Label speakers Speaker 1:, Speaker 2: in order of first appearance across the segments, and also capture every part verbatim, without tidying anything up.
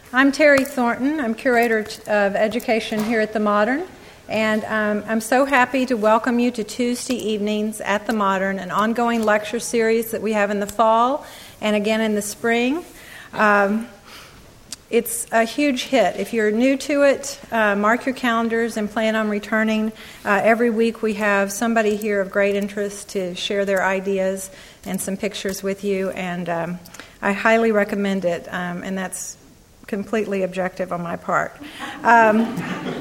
Speaker 1: I'm Terry Thornton. I'm Curator of Education here at the Modern, and um, I'm so happy to welcome you to Tuesday evenings at the Modern, an ongoing lecture series that we have in the fall and again in the spring. Um, it's a huge hit. If you're new to it, uh, mark your calendars and plan on returning. Uh, every week we have somebody here of great interest to share their ideas and some pictures with you, and um, I highly recommend it, um, and that's completely objective on my part. Um,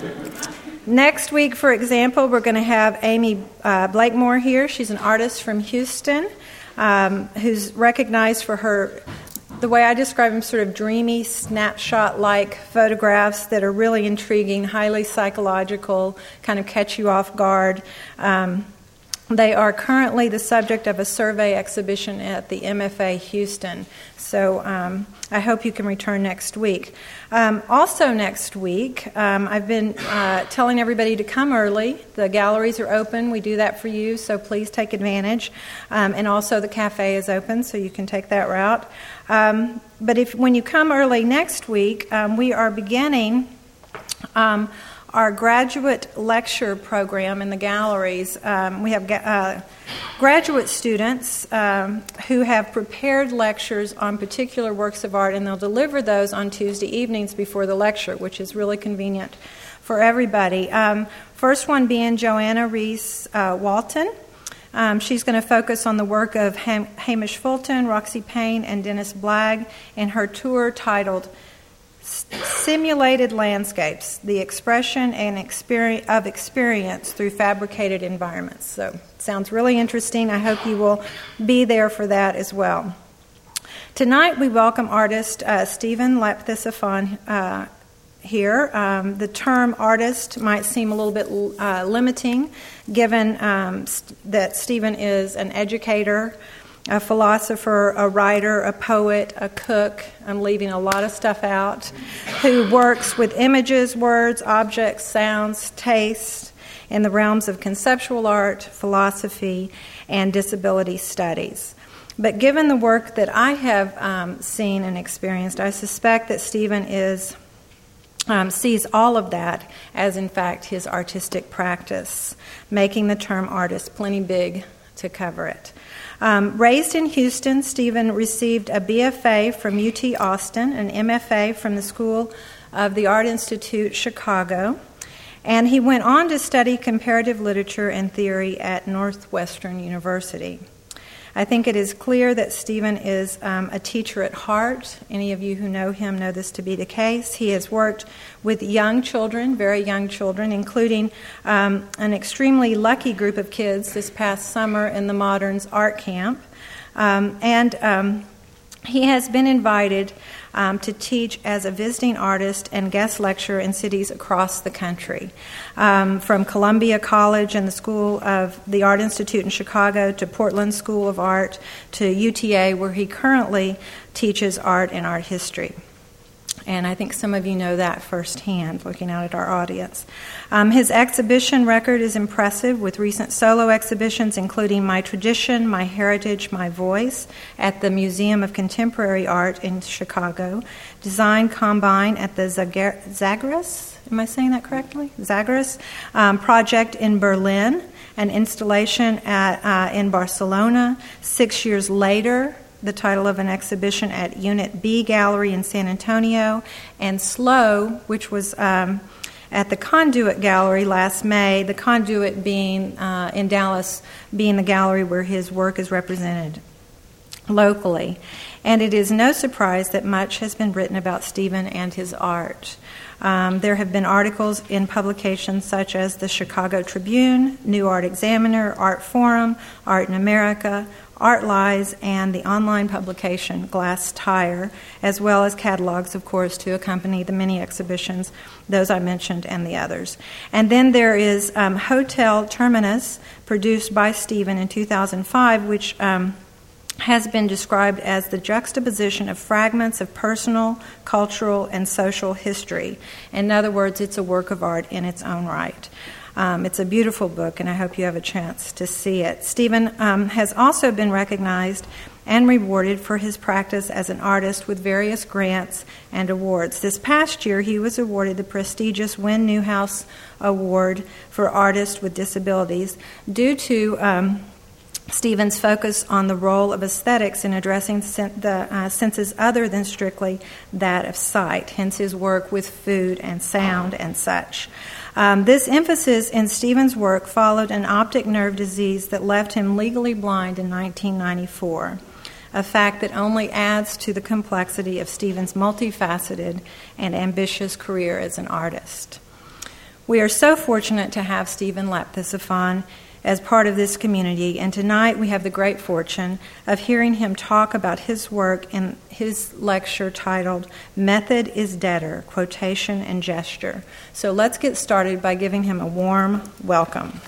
Speaker 1: next week, for example, we're going to have Amy uh, Blakemore here. She's an artist from Houston um, who's recognized for her, the way I describe them, sort of dreamy, snapshot-like photographs that are really intriguing, highly psychological, kind of catch you off guard. Um, They are currently the subject of a survey exhibition at the M F A Houston, so um, I hope you can return next week. Um, also next week, um, I've been uh, telling everybody to come early. The galleries are open. We do that for you, so please take advantage. Um, and also the cafe is open, so you can take that route. Um, but if when you come early next week, um, we are beginning Um, our graduate lecture program in the galleries. Um, we have uh, graduate students um, who have prepared lectures on particular works of art, and they'll deliver those on Tuesday evenings before the lecture, which is really convenient for everybody. Um, first one being Joanna Reese uh, Walton. Um, she's going to focus on the work of Ham- Hamish Fulton, Roxy Payne, and Dennis Blagg in her tour titled Simulated Landscapes, the Expression and experience of Experience Through Fabricated Environments. So, it sounds really interesting. I hope you will be there for that as well. Tonight, we welcome artist uh, Stephen Lapthisifan uh, here. Um, the term artist might seem a little bit uh, limiting, given um, st- that Stephen is an educator, a philosopher, a writer, a poet, a cook, I'm leaving a lot of stuff out, who works with images, words, objects, sounds, taste in the realms of conceptual art, philosophy, and disability studies. But given the work that I have um, seen and experienced, I suspect that Stephen is um, sees all of that as, in fact, his artistic practice, making the term artist plenty big to cover it. Um, raised in Houston, Stephen received a B F A from U T Austin, an M F A from the School of the Art Institute, Chicago, and he went on to study comparative literature and theory at Northwestern University. I think it is clear that Stephen is um, a teacher at heart. Any of you who know him know this to be the case. He has worked with young children, very young children, including um, an extremely lucky group of kids this past summer in the Modern's art camp. Um, and um, he has been invited um, to teach as a visiting artist and guest lecturer in cities across the country, um, from Columbia College and the School of the Art Institute in Chicago to Portland School of Art to U T A, where he currently teaches art and art history. And I think some of you know that firsthand, looking out at our audience. Um, his exhibition record is impressive, with recent solo exhibitions including My Tradition, My Heritage, My Voice at the Museum of Contemporary Art in Chicago, Design Combine at the Zagar- Zagros, am I saying that correctly? Zagros um, project in Berlin, an installation at uh, in Barcelona. Six years later, the title of an exhibition at Unit B Gallery in San Antonio, and Slow, which was um, at the Conduit Gallery last May, the Conduit being uh, in Dallas, being the gallery where his work is represented locally. And it is no surprise that much has been written about Stephen and his art. Um, there have been articles in publications such as the Chicago Tribune, New Art Examiner, Art Forum, Art in America, Art Lies, and the online publication Glass Tire, as well as catalogs, of course, to accompany the many exhibitions, those I mentioned and the others. And then there is um, Hotel Terminus, produced by Stephen in two thousand five, which um, has been described as the juxtaposition of fragments of personal, cultural, and social history. In other words, it's a work of art in its own right. Um, it's a beautiful book, and I hope you have a chance to see it. Stephen um, has also been recognized and rewarded for his practice as an artist with various grants and awards. This past year, he was awarded the prestigious Win Newhouse Award for Artists with Disabilities due to um, Stephen's focus on the role of aesthetics in addressing the uh, senses other than strictly that of sight, hence his work with food and sound and such. Um, this emphasis in Stephen's work followed an optic nerve disease that left him legally blind in nineteen ninety-four, a fact that only adds to the complexity of Stephen's multifaceted and ambitious career as an artist. We are so fortunate to have Stephen Lapthisifan as part of this community, and tonight we have the great fortune of hearing him talk about his work in his lecture titled Method is Deader, Quotation and Gesture. So let's get started by giving him a warm welcome.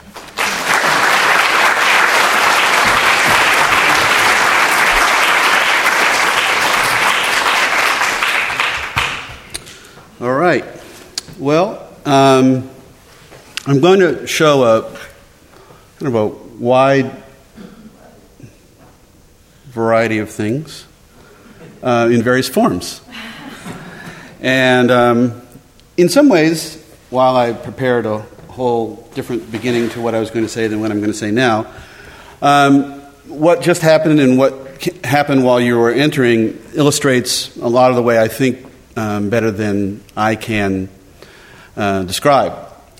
Speaker 2: All right. Well, um, I'm going to show a kind of a wide variety of things uh, in various forms. And um, in some ways, while I prepared a whole different beginning to what I was going to say than what I'm going to say now, um, what just happened and what happened while you were entering illustrates a lot of the way I think um, better than I can uh, describe.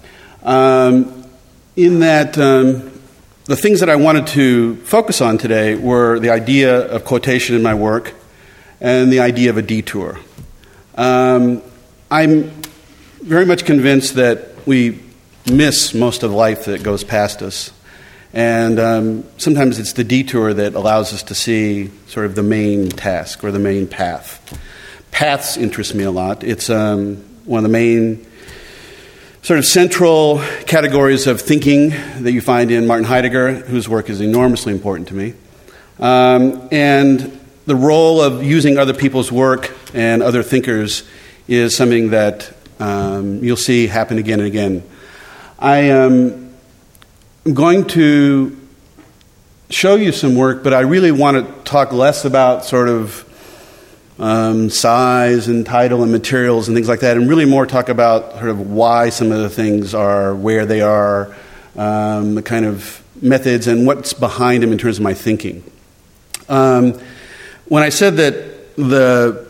Speaker 2: Um, in that... Um, The things that I wanted to focus on today were the idea of quotation in my work and the idea of a detour. Um, I'm very much convinced that we miss most of life that goes past us. And um, sometimes it's the detour that allows us to see sort of the main task or the main path. Paths interest me a lot. It's um, one of the main sort of central categories of thinking that you find in Martin Heidegger, whose work is enormously important to me. Um, and the role of using other people's work and other thinkers is something that um, you'll see happen again and again. I am going to show you some work, but I really want to talk less about sort of Um, size and title and materials and things like that, and really more talk about sort of why some of the things are where they are, um, the kind of methods and what's behind them in terms of my thinking. Um, when I said that the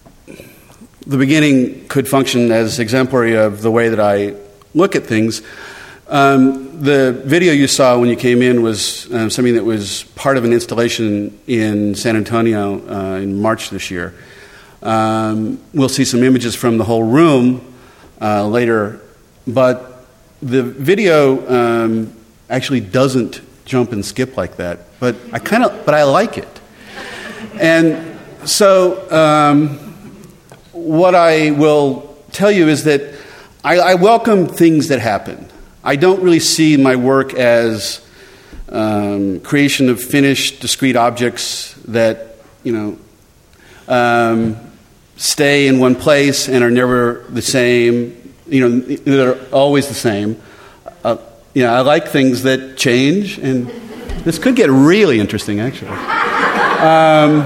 Speaker 2: the beginning could function as exemplary of the way that I look at things, um, the video you saw when you came in was uh, something that was part of an installation in San Antonio uh, in March this year. Um, we'll see some images from the whole room uh, later, but the video um, actually doesn't jump and skip like that. But I kind of, but I like it. And so, um, what I will tell you is that I, I welcome things that happen. I don't really see my work as um, creation of finished, discrete objects that, you know, um, stay in one place and are never the same. You know, they're always the same. Uh, you know, I like things that change, and this could get really interesting, actually. Um,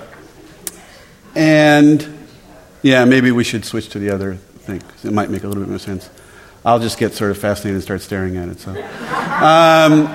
Speaker 2: and yeah, maybe we should switch to the other thing, 'cause it might make a little bit more sense. I'll just get sort of fascinated and start staring at it. So, um,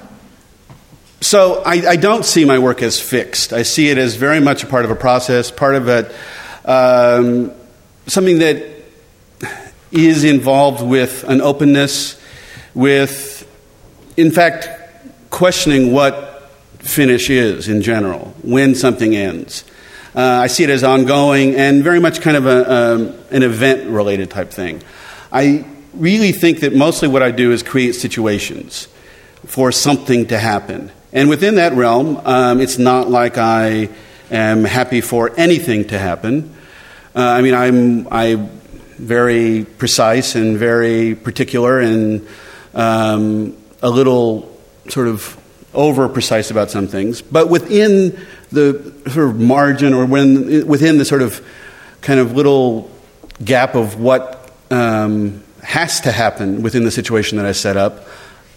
Speaker 2: so I, I don't see my work as fixed. I see it as very much a part of a process, part of it, um, something that is involved with an openness, with, in fact, questioning what finish is in general, when something ends. Uh, I see it as ongoing and very much kind of a, um, an event-related type thing. I really think that mostly what I do is create situations for something to happen. And within that realm, um, it's not like I am happy for anything to happen. Uh, I mean, I'm I'm very precise and very particular and um, a little sort of over-precise about some things. But within the sort of margin or when within the sort of kind of little gap of what um, has to happen within the situation that I set up,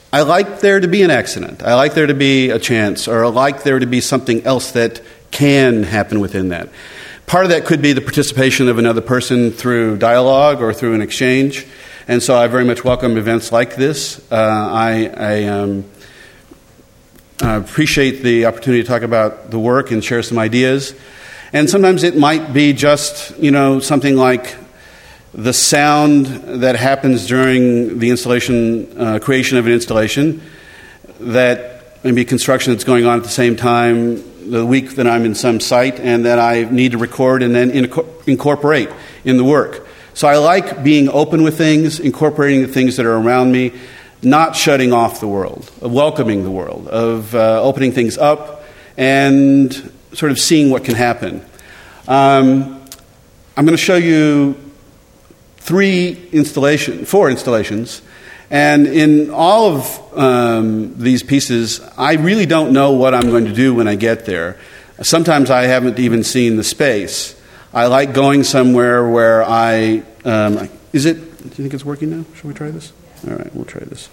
Speaker 2: I like there to be an accident. I like there to be a chance, or I like there to be something else that can happen within that. Part of that could be the participation of another person through dialogue or through an exchange. And so I very much welcome events like this. Uh, I, I um, uh, appreciate the opportunity to talk about the work and share some ideas. And sometimes it might be just, you know, something like the sound that happens during the installation, uh, creation of an installation, that maybe construction that's going on at the same time the week that I'm in some site and that I need to record and then inco- incorporate in the work. So I like being open with things, incorporating the things that are around me, not shutting off the world, of welcoming the world, of uh, opening things up and sort of seeing what can happen. Um, I'm going to show you three installation, four installations, and in all of um, these pieces, I really don't know what I'm going to do when I get there. Sometimes I haven't even seen the space. I like going somewhere where I... Um, is it... Do you think it's working now? Shall we try this? All right, we'll try this.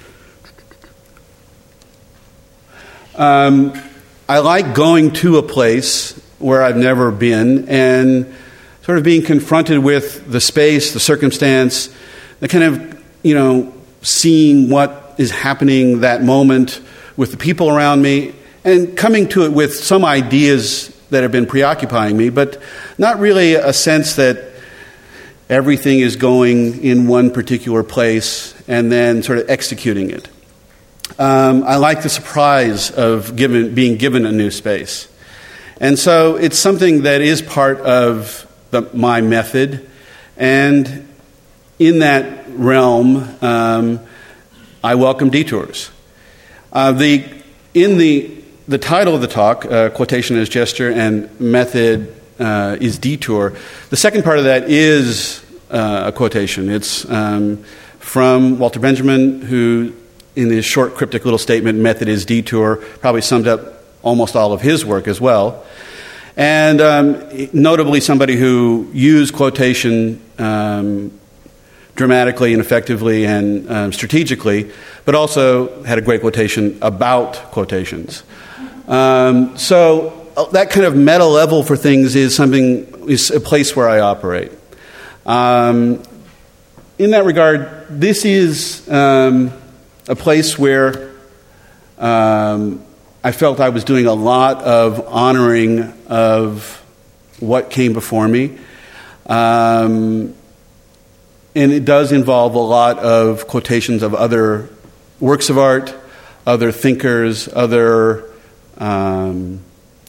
Speaker 2: Um, I like going to a place where I've never been and sort of being confronted with the space, the circumstance, the kind of, you know, seeing what is happening that moment with the people around me and coming to it with some ideas that have been preoccupying me, but not really a sense that everything is going in one particular place and then sort of executing it. Um, I like the surprise of given, being given a new space. And so it's something that is part of the, my method. And in that realm, um, I welcome detours. Uh, the in the the title of the talk, uh, quotation is gesture and method uh, is detour. The second part of that is uh, a quotation. It's um, from Walter Benjamin, who, in his short cryptic little statement, "Method is detour," probably summed up almost all of his work as well. And um, notably somebody who used quotation um, dramatically and effectively and um, strategically, but also had a great quotation about quotations. Um, so uh, that kind of meta level for things is something, is a place where I operate. Um, in that regard, this is um, a place where um, I felt I was doing a lot of honoring of what came before me. Um, and it does involve a lot of quotations of other works of art, other thinkers, other um,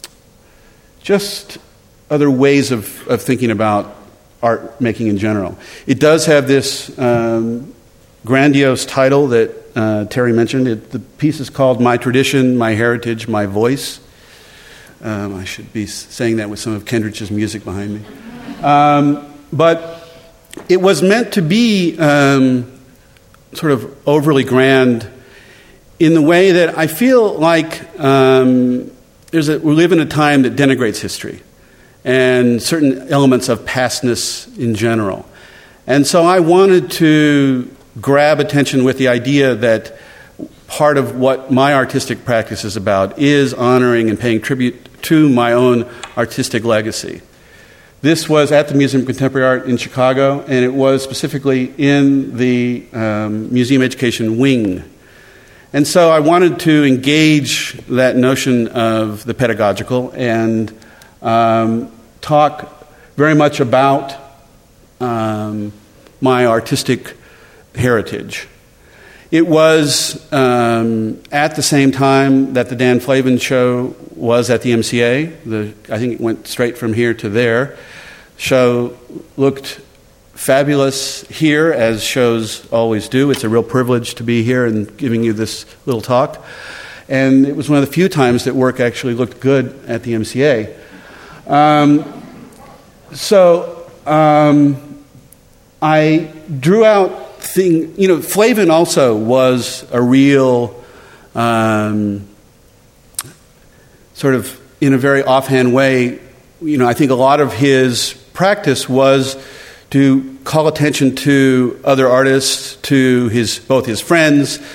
Speaker 2: just other ways of, of thinking about art making in general. It does have this um, grandiose title that uh, Terry mentioned. It, the piece is called My Tradition, My Heritage, My Voice. Um, I should be saying that with some of Kendrick's music behind me. Um, but it was meant to be um, sort of overly grand in the way that I feel like um, there's a, we live in a time that denigrates history and certain elements of pastness in general. And so I wanted to grab attention with the idea that part of what my artistic practice is about is honoring and paying tribute to my own artistic legacy. This was at the Museum of Contemporary Art in Chicago, and it was specifically in the um, Museum Education wing. And so I wanted to engage that notion of the pedagogical and um, talk very much about um, my artistic heritage. It was um, at the same time that the Dan Flavin show was at the M C A. The, I think it went straight from here to there. Show looked fabulous here, as shows always do. It's a real privilege to be here and giving you this little talk. And it was one of the few times that work actually looked good at the M C A. Um, so um, I drew out thing, you know, Flavin also was a real um, sort of, in a very offhand way, you know, I think a lot of his practice was to call attention to other artists, to his both his friends,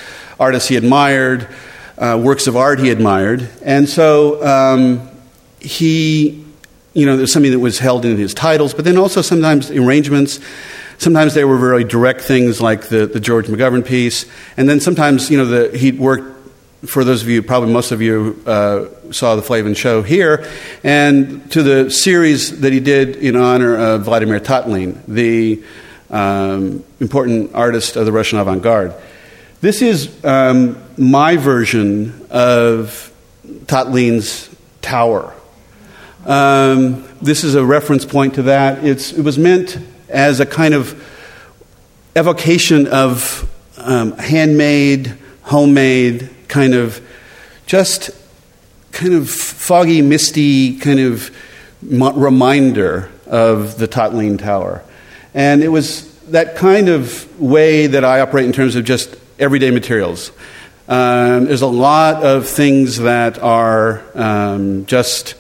Speaker 2: artists he admired, uh, works of art he admired. And so um, he, you know, there's something that was held in his titles, but then also sometimes arrangements. Sometimes they were very direct things like the, the George McGovern piece. And then sometimes, you know, the, he'd worked, for those of you, probably most of you uh, saw the Flavin Show here, and to the series that he did in honor of Vladimir Tatlin, the um, important artist of the Russian avant-garde. This is um, my version of Tatlin's Tower. Um, this is a reference point to that. It's, it was meant as a kind of evocation of um, handmade, homemade, kind of just kind of foggy, misty kind of mo- reminder of the Tatlin Tower. And it was that kind of way that I operate in terms of just everyday materials. Um, there's a lot of things that are um, just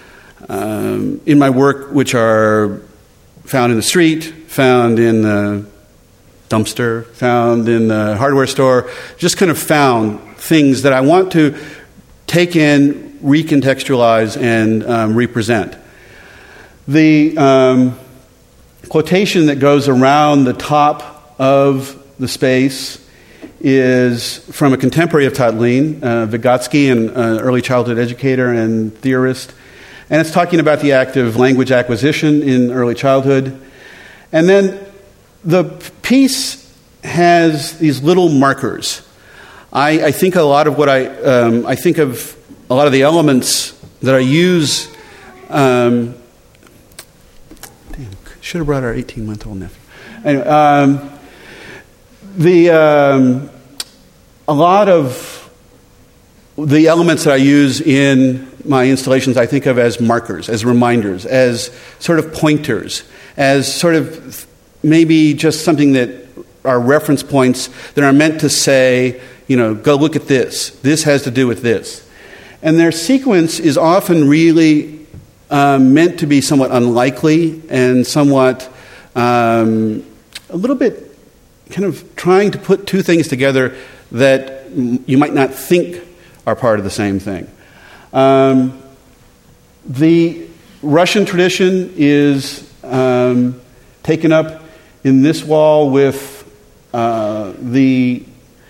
Speaker 2: um, in my work which are found in the street, found in the dumpster, found in the hardware store, just kind of found things that I want to take in, recontextualize, and um, represent. The um, quotation that goes around the top of the space is from a contemporary of Tatlin, uh, Vygotsky, an uh, early childhood educator and theorist. And it's talking about the act of language acquisition in early childhood. And then the piece has these little markers. I, I think a lot of what I, um, I think of a lot of the elements that I use, um, damn, should have brought our eighteen-month-old nephew. Anyway, um, the, um, a lot of the elements that I use in my installations I think of as markers, as reminders, as sort of pointers, as sort of maybe just something that are reference points that are meant to say, you know, go look at this. This has to do with this. And their sequence is often really um, meant to be somewhat unlikely and somewhat um, a little bit kind of trying to put two things together that you might not think are part of the same thing. Um, the Russian tradition is um, taken up in this wall with uh, the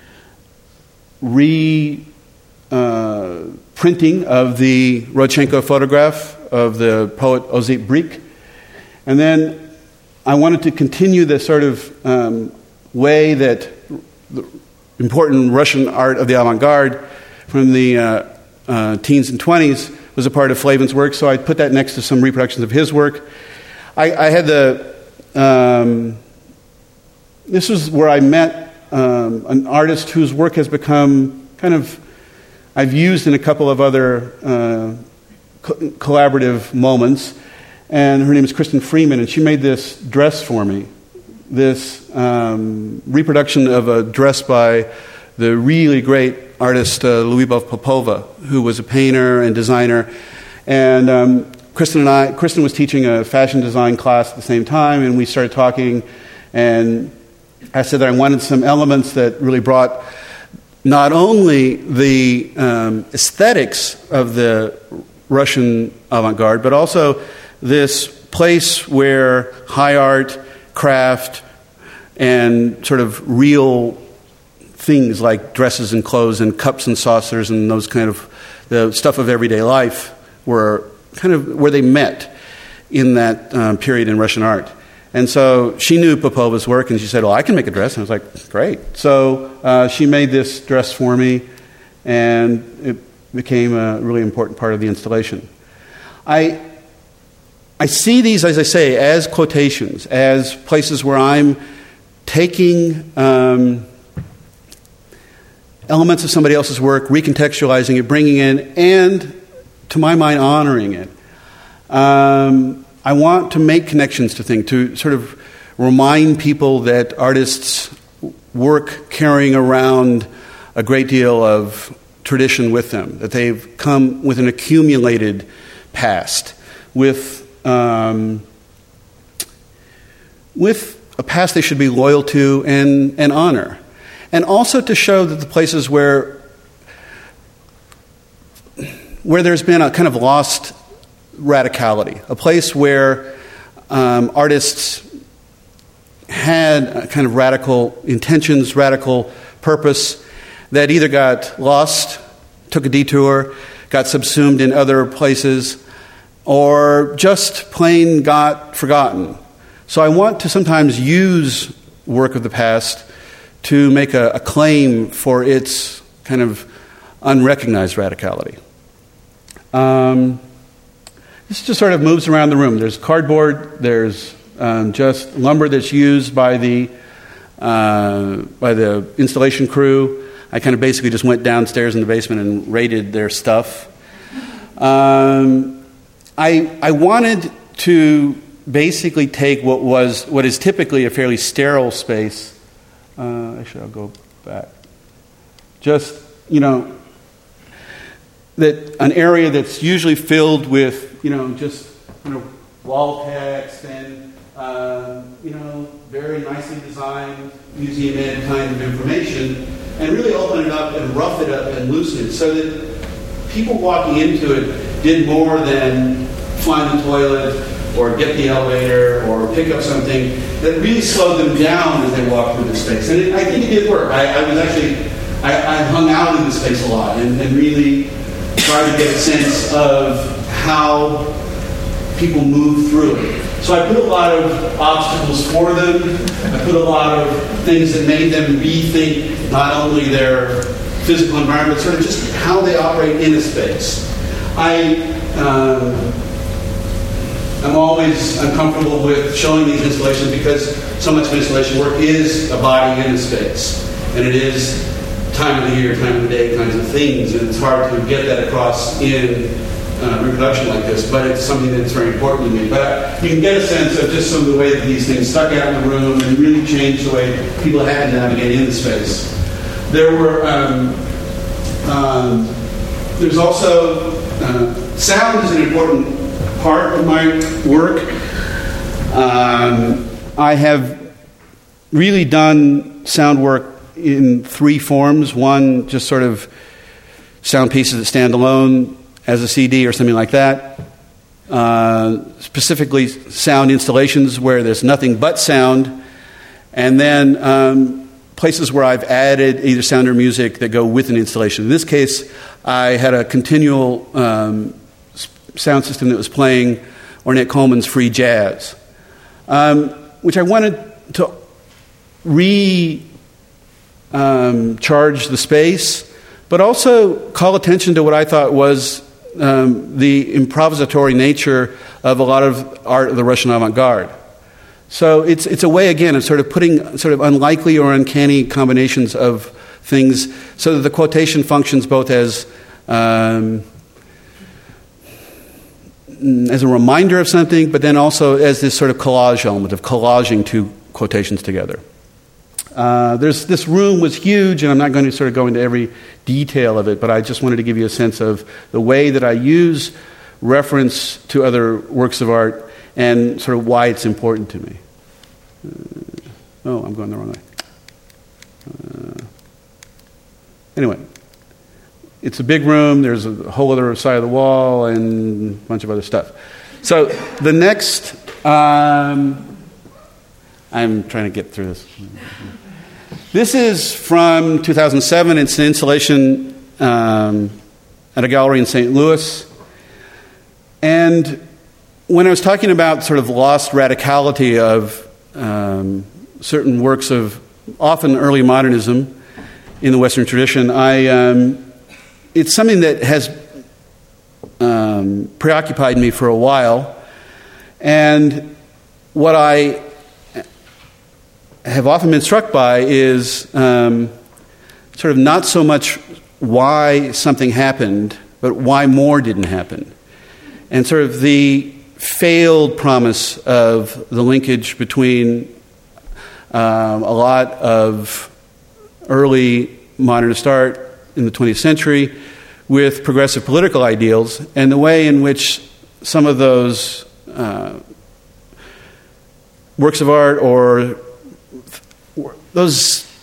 Speaker 2: re uh, printing of the Rodchenko photograph of the poet Osip Brik. And then I wanted to continue the sort of um, way that the important Russian art of the avant-garde from the uh, uh, teens and twenties was a part of Flavin's work, so I put that next to some reproductions of his work. I, I had the... Um, this was where I met um, an artist whose work has become kind of... I've used in a couple of other uh, co- collaborative moments, and her name is Kristen Freeman, and she made this dress for me, this um, reproduction of a dress by the really great artist uh, Lyubov Popova, who was a painter and designer. And um, Kristen and I, Kristen was teaching a fashion design class at the same time, and we started talking, and I said that I wanted some elements that really brought not only the um, aesthetics of the Russian avant-garde, but also this place where high art, craft, and sort of real things like dresses and clothes and cups and saucers and those kind of the stuff of everyday life were kind of where they met in that um, period in Russian art. And so she knew Popova's work, and she said, well, I can make a dress. And I was like, great. So uh, she made this dress for me, and it became a really important part of the installation. I I see these, as I say, as quotations, as places where I'm taking um, elements of somebody else's work, recontextualizing it, bringing in, and, to my mind, honoring it. Um, I want to make connections to things, to sort of remind people that artists work carrying around a great deal of tradition with them, that they've come with an accumulated past, with um, with a past they should be loyal to and, and honor. and also to show that the places where where there's been a kind of lost radicality, a place where um, artists had a kind of radical intentions, radical purpose that either got lost, took a detour, got subsumed in other places, or just plain got forgotten. So I want to sometimes use work of the past to make a, a claim for its kind of unrecognized radicality. Um, this just sort of moves around the room. There's cardboard, there's um, just lumber that's used by the uh, by the installation crew. I kind of basically just went downstairs in the basement and raided their stuff. Um, I I wanted to basically take what was what is typically a fairly sterile space. Uh, actually, I'll go back. Just, you know, that an area that's usually filled with, you know, just kind of wall text and, uh, you know, very nicely designed, museum-ed kind of information, and really open it up and rough it up and loosen it so that people walking into it did more than find the toilet or get the elevator or pick up something that really slowed them down as they walked through the space. And it, I think it did work. I, I was actually, I, I hung out in the space a lot and, and really tried to get a sense of how people move through it. So I put a lot of obstacles for them. I put a lot of things that made them rethink not only their physical environment, but sort of just how they operate in a space. I, um, I'm always uncomfortable with showing these installations because so much of installation work is a body in a space. And it is time of the year, time of the day kinds of things. And it's hard to get that across in uh, reproduction like this, but it's something that's very important to me. But you can get a sense of just some of the way that these things stuck out in the room and really changed the way people had to navigate in the space. There were, um, um, there's also, uh, sound is an important part of my work. Um, I have really done sound work in three forms. One, just sort of sound pieces that stand alone as a C D or something like that. Uh, specifically sound installations where there's nothing but sound. And then um, places where I've added either sound or music that go with an installation. In this case, I had a continual um, sound system that was playing Ornette Coleman's free jazz, um, which I wanted to re um, charge the space, but also call attention to what I thought was um, the improvisatory nature of a lot of art of the Russian avant-garde. So it's it's a way, again, of sort of putting sort of unlikely or uncanny combinations of things so that the quotation functions both as um, as a reminder of something, but then also as this sort of collage element of collaging two quotations together. Uh, there's this room was huge, and I'm not going to sort of go into every detail of it, but I just wanted to give you a sense of the way that I use reference to other works of art and sort of why it's important to me. Uh, oh, I'm going the wrong way. Uh, anyway. It's a big room. There's a whole other side of the wall and a bunch of other stuff. So the next, um, I'm trying to get through this. This is from two thousand seven. It's an installation um, at a gallery in Saint Louis. And when I was talking about sort of lost radicality of um, certain works of often early modernism in the Western tradition, I... Um, It's something that has um, preoccupied me for a while. And what I have often been struck by is um, sort of not so much why something happened, but why more didn't happen. And sort of the failed promise of the linkage between um, a lot of early modernist art in the twentieth century with progressive political ideals, and the way in which some of those uh, works of art or those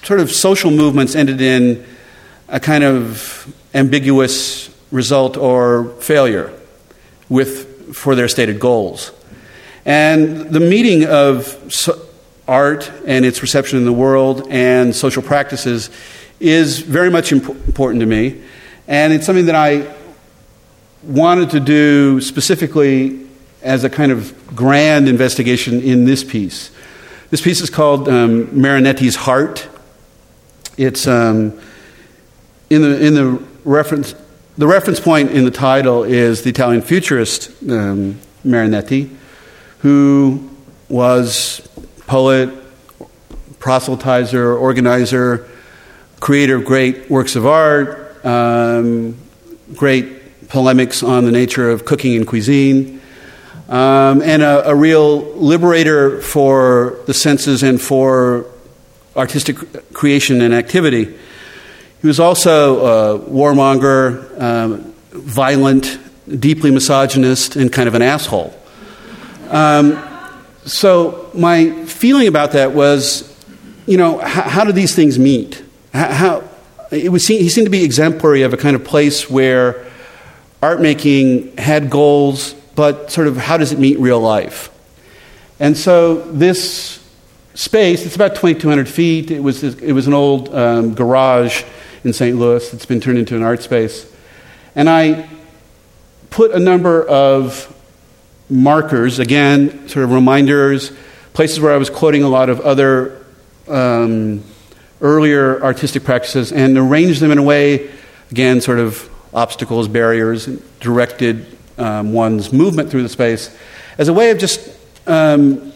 Speaker 2: sort of social movements ended in a kind of ambiguous result or failure with for their stated goals. And the meeting of so, art and its reception in the world and social practices is very much imp- important to me. And it's something that I wanted to do specifically as a kind of grand investigation in this piece. This piece is called um, Marinetti's Heart. It's um, in the in the reference the reference point in the title is the Italian futurist um, Marinetti, who was poet, proselytizer, organizer, creator of great works of art, um, great polemics on the nature of cooking and cuisine, um, and a, a real liberator for the senses and for artistic creation and activity. He was also a warmonger, um, violent, deeply misogynist, and kind of an asshole. Um, so my feeling about that was, you know, how, how do these things meet? How, how it was, he seemed to be exemplary of a kind of place where art making had goals, but sort of how does it meet real life? And so this space, it's about twenty-two hundred feet. It was it was an old um, garage in Saint Louis that's been turned into an art space. And I put a number of markers, again, sort of reminders, places where I was quoting a lot of other um, earlier artistic practices, and arranged them in a way, again, sort of obstacles, barriers, directed um, one's movement through the space as a way of just um,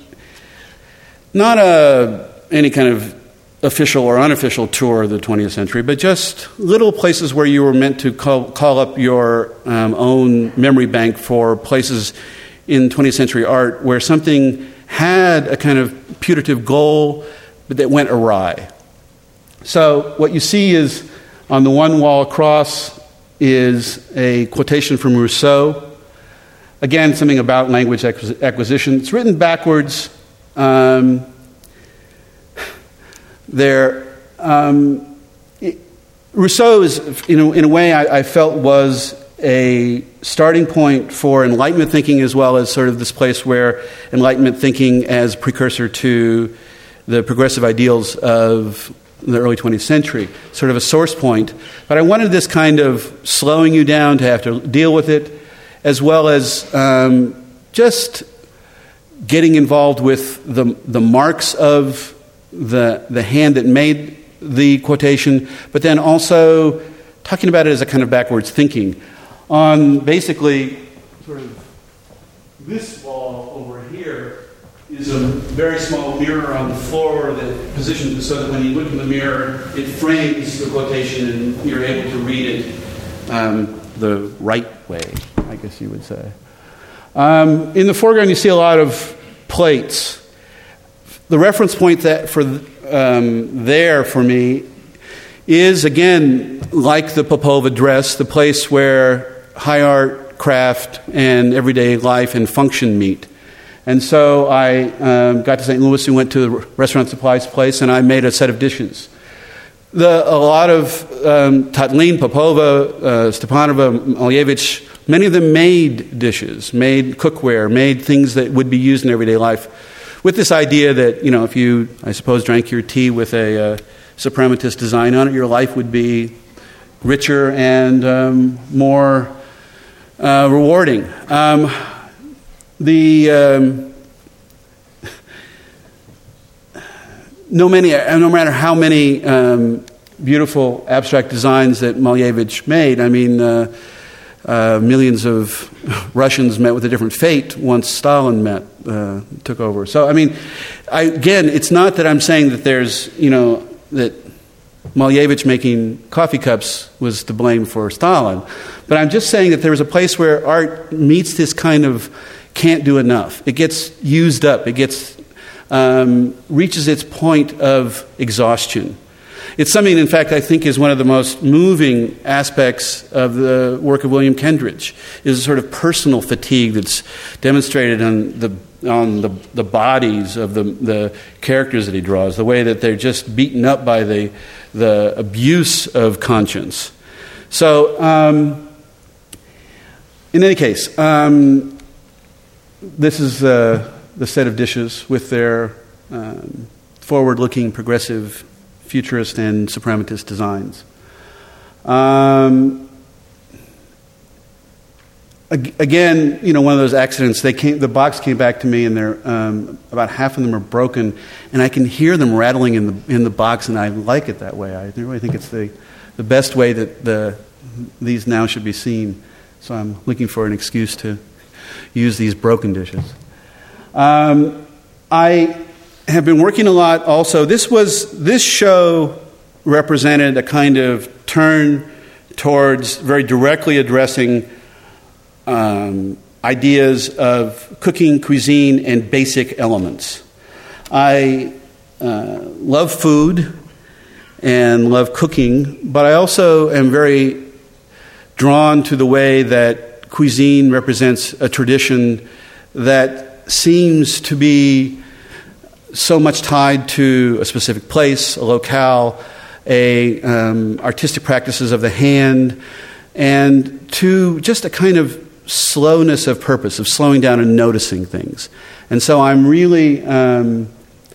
Speaker 2: not a any kind of official or unofficial tour of the twentieth century, but just little places where you were meant to call, call up your um, own memory bank for places in twentieth century art where something had a kind of putative goal, but that went awry. So what you see is, on the one wall across is a quotation from Rousseau. Again, something about language acquisition. It's written backwards. Um, there, um, it, Rousseau is, in a, in a way, I, I felt was a starting point for Enlightenment thinking, as well as sort of this place where Enlightenment thinking as precursor to the progressive ideals of the early twentieth century, sort of a source point. But I wanted this kind of slowing you down to have to deal with it, as well as um, just getting involved with the the marks of the the hand that made the quotation, but then also talking about it as a kind of backwards thinking. On basically sort of this wall over here is a very small mirror on the floor that positions so that when you look in the mirror, it frames the quotation and you're able to read it um, the right way, I guess you would say. Um, in the foreground, you see a lot of plates. The reference point that for um, there for me is, again, like the Popova dress, the place where high art, craft, and everyday life and function meet. And so I um, got to Saint Louis and went to the restaurant supplies place, and I made a set of dishes. The, a lot of um, Tatlin, Popova, uh, Stepanova, Malevich, many of them made dishes, made cookware, made things that would be used in everyday life, with this idea that, you know, if you, I suppose, drank your tea with a uh, suprematist design on it, your life would be richer and um, more uh, rewarding. Um, the um, no many, no matter how many um, beautiful abstract designs that Malevich made, I mean, uh, uh, millions of Russians met with a different fate once Stalin met, uh, took over. So, I mean, I, again, it's not that I'm saying that there's, you know, that Malevich making coffee cups was to blame for Stalin. But I'm just saying that there was a place where art meets this kind of can't do enough. It gets used up. It gets um, reaches its point of exhaustion. It's something, in fact, I think is one of the most moving aspects of the work of William Kendridge, is a sort of personal fatigue that's demonstrated on the on the, the bodies of the, the characters that he draws, the way that they're just beaten up by the, the abuse of conscience. So, um, in any case, um, this is uh, the set of dishes with their um, forward-looking, progressive, futurist, and suprematist designs. Um, Again, you know, one of those accidents. They came. The box came back to me, and they're um, about half of them are broken, and I can hear them rattling in the in the box, and I like it that way. I really think it's the the best way that the these now should be seen. So I'm looking for an excuse to use these broken dishes. Um, I have been working a lot. Also, this was this show represented a kind of turn towards very directly addressing Um, ideas of cooking, cuisine, and basic elements. I uh, love food and love cooking, but I also am very drawn to the way that cuisine represents a tradition that seems to be so much tied to a specific place, a locale, a um, artistic practices of the hand, and to just a kind of slowness of purpose, of slowing down and noticing things. And so I'm really um,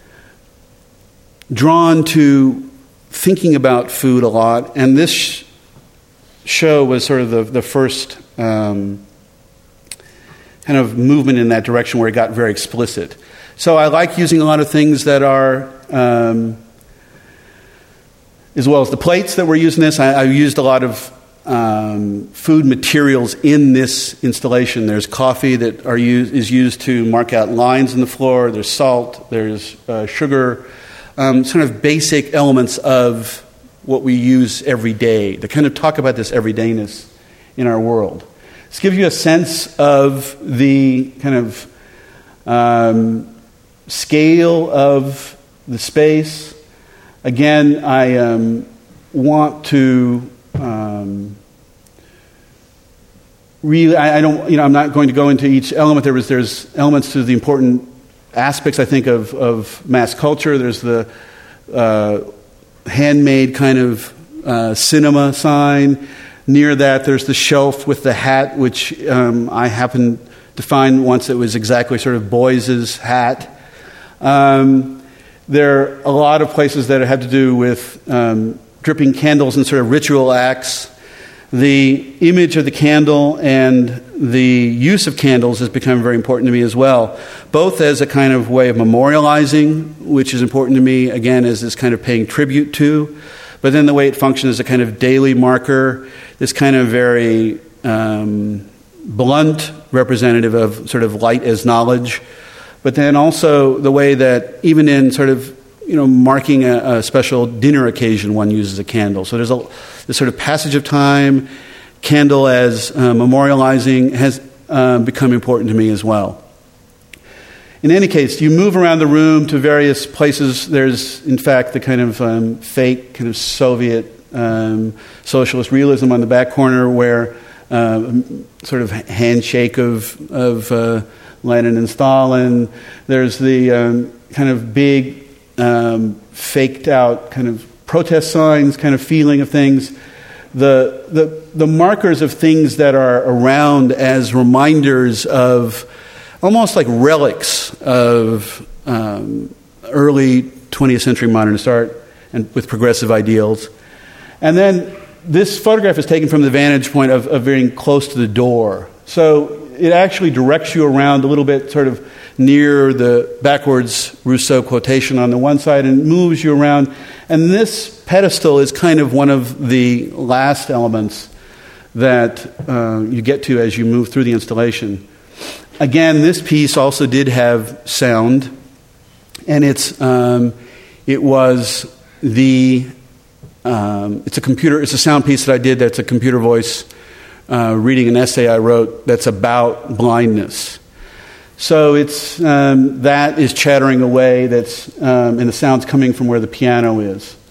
Speaker 2: drawn to thinking about food a lot, and this sh- show was sort of the, the first um, kind of movement in that direction where it got very explicit. So I like using a lot of things that are, um, as well as the plates that we're using this, I, I used a lot of Um, food materials in this installation. There's coffee that are used, is used to mark out lines in the floor. There's salt. There's uh, sugar. Um, sort of basic elements of what we use every day to kind of talk about this everydayness in our world. This gives you a sense of the kind of um, scale of the space. Again, I um, want to Um, really, I, I don't. You know, I'm not going to go into each element. There was, there's elements to the important aspects, I think, of, of mass culture. There's the uh, handmade kind of uh, cinema sign. Near that, there's the shelf with the hat, which um, I happened to find once. It was exactly sort of Boys's hat. Um, there are a lot of places that have to do with Um, dripping candles and sort of ritual acts. The image of the candle and the use of candles has become very important to me as well, both as a kind of way of memorializing, which is important to me, again, as this kind of paying tribute to, but then the way it functions as a kind of daily marker, this kind of very um, blunt representative of sort of light as knowledge, but then also the way that even in sort of you know, marking a, a special dinner occasion, one uses a candle. So there's a this sort of passage of time. Candle as uh, memorializing has uh, become important to me as well. In any case, you move around the room to various places. There's, in fact, the kind of um, fake kind of Soviet um, socialist realism on the back corner, where uh, sort of handshake of of uh, Lenin and Stalin. There's the um, kind of big Um, faked out kind of protest signs, kind of feeling of things. The, the the markers of things that are around as reminders of almost like relics of um, early twentieth century modernist art and with progressive ideals. And then this photograph is taken from the vantage point of, of being close to the door. So it actually directs you around a little bit, sort of near the backwards Rousseau quotation on the one side, and moves you around. And this pedestal is kind of one of the last elements that uh, you get to as you move through the installation. Again, this piece also did have sound, and it's um, it was the um, it's a computer it's a sound piece that I did. That's a computer voice uh, reading an essay I wrote that's about blindness. So it's um, that is chattering away. That's um, and the sound's coming from where the piano is.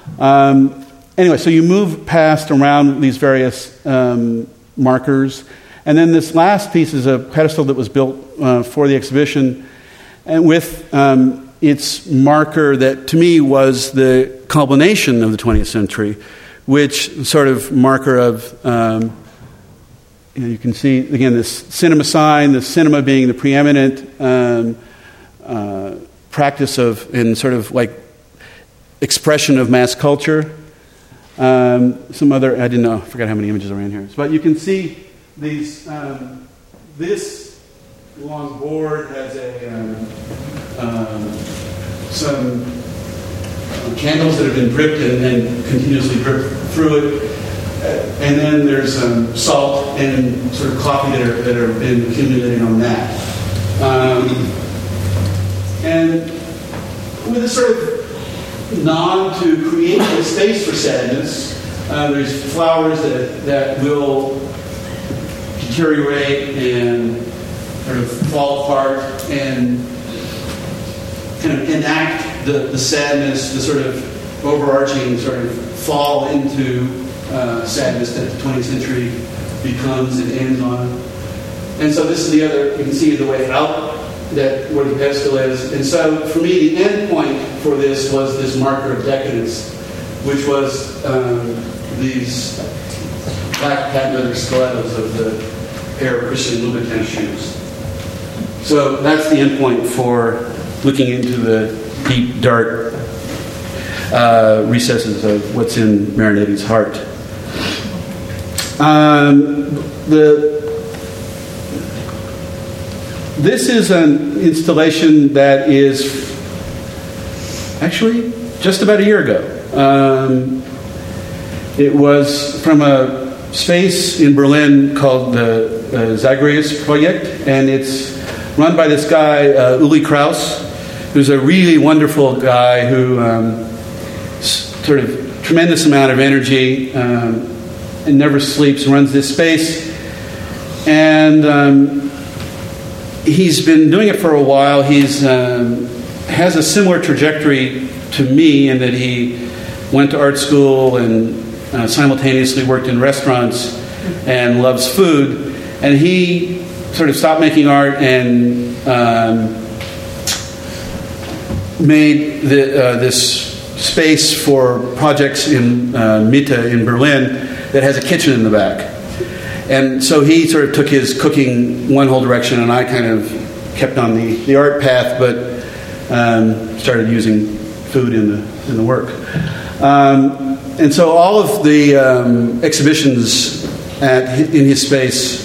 Speaker 2: Um, anyway, so you move past around these various um, markers. And then this last piece is a pedestal that was built uh, for the exhibition, and with um, its marker that to me was the culmination of the twentieth century, which sort of marker of, um, you know, you can see, again, this cinema sign, the cinema being the preeminent um, uh, practice of, and sort of like expression of mass culture. Um, some other, I didn't know, I forgot how many images are in here. But you can see these, um, this long board has a, um, um, some candles that have been dripped and, and continuously dripped through it. Uh, and then there's um, salt and sort of coffee that are, that are been accumulating on that. Um, and with a sort of nod to create a space for sadness, uh, there's flowers that, that will deteriorate and sort of fall apart and kind of enact the, the sadness, the sort of overarching sort of fall into uh, sadness that the twentieth century becomes and ends on. And so this is the other, you can see the way out that where the pedestal is. And so for me, the end point for this was this marker of decadence, which was um, these black patent leather stilettos of the pair of Christian Louboutin shoes. So that's the end point for looking into the deep, dark uh, recesses of what's in Marinetti's heart. Um, the This is an installation that is actually just about a year ago. Um, it was from a space in Berlin called the uh, Zagreus Project, and it's run by this guy, uh, Uli Kraus, who's a really wonderful guy who um, sort of tremendous amount of energy um, and never sleeps, runs this space. And um, he's been doing it for a while. He's um, has a similar trajectory to me in that he went to art school and uh, simultaneously worked in restaurants and loves food. And he sort of stopped making art and um, made the, uh, this space for projects in uh, Mitte in Berlin that has a kitchen in the back. And so he sort of took his cooking one whole direction, and I kind of kept on the, the art path, but um, started using food in the in the work. Um, and so all of the um, exhibitions at in his space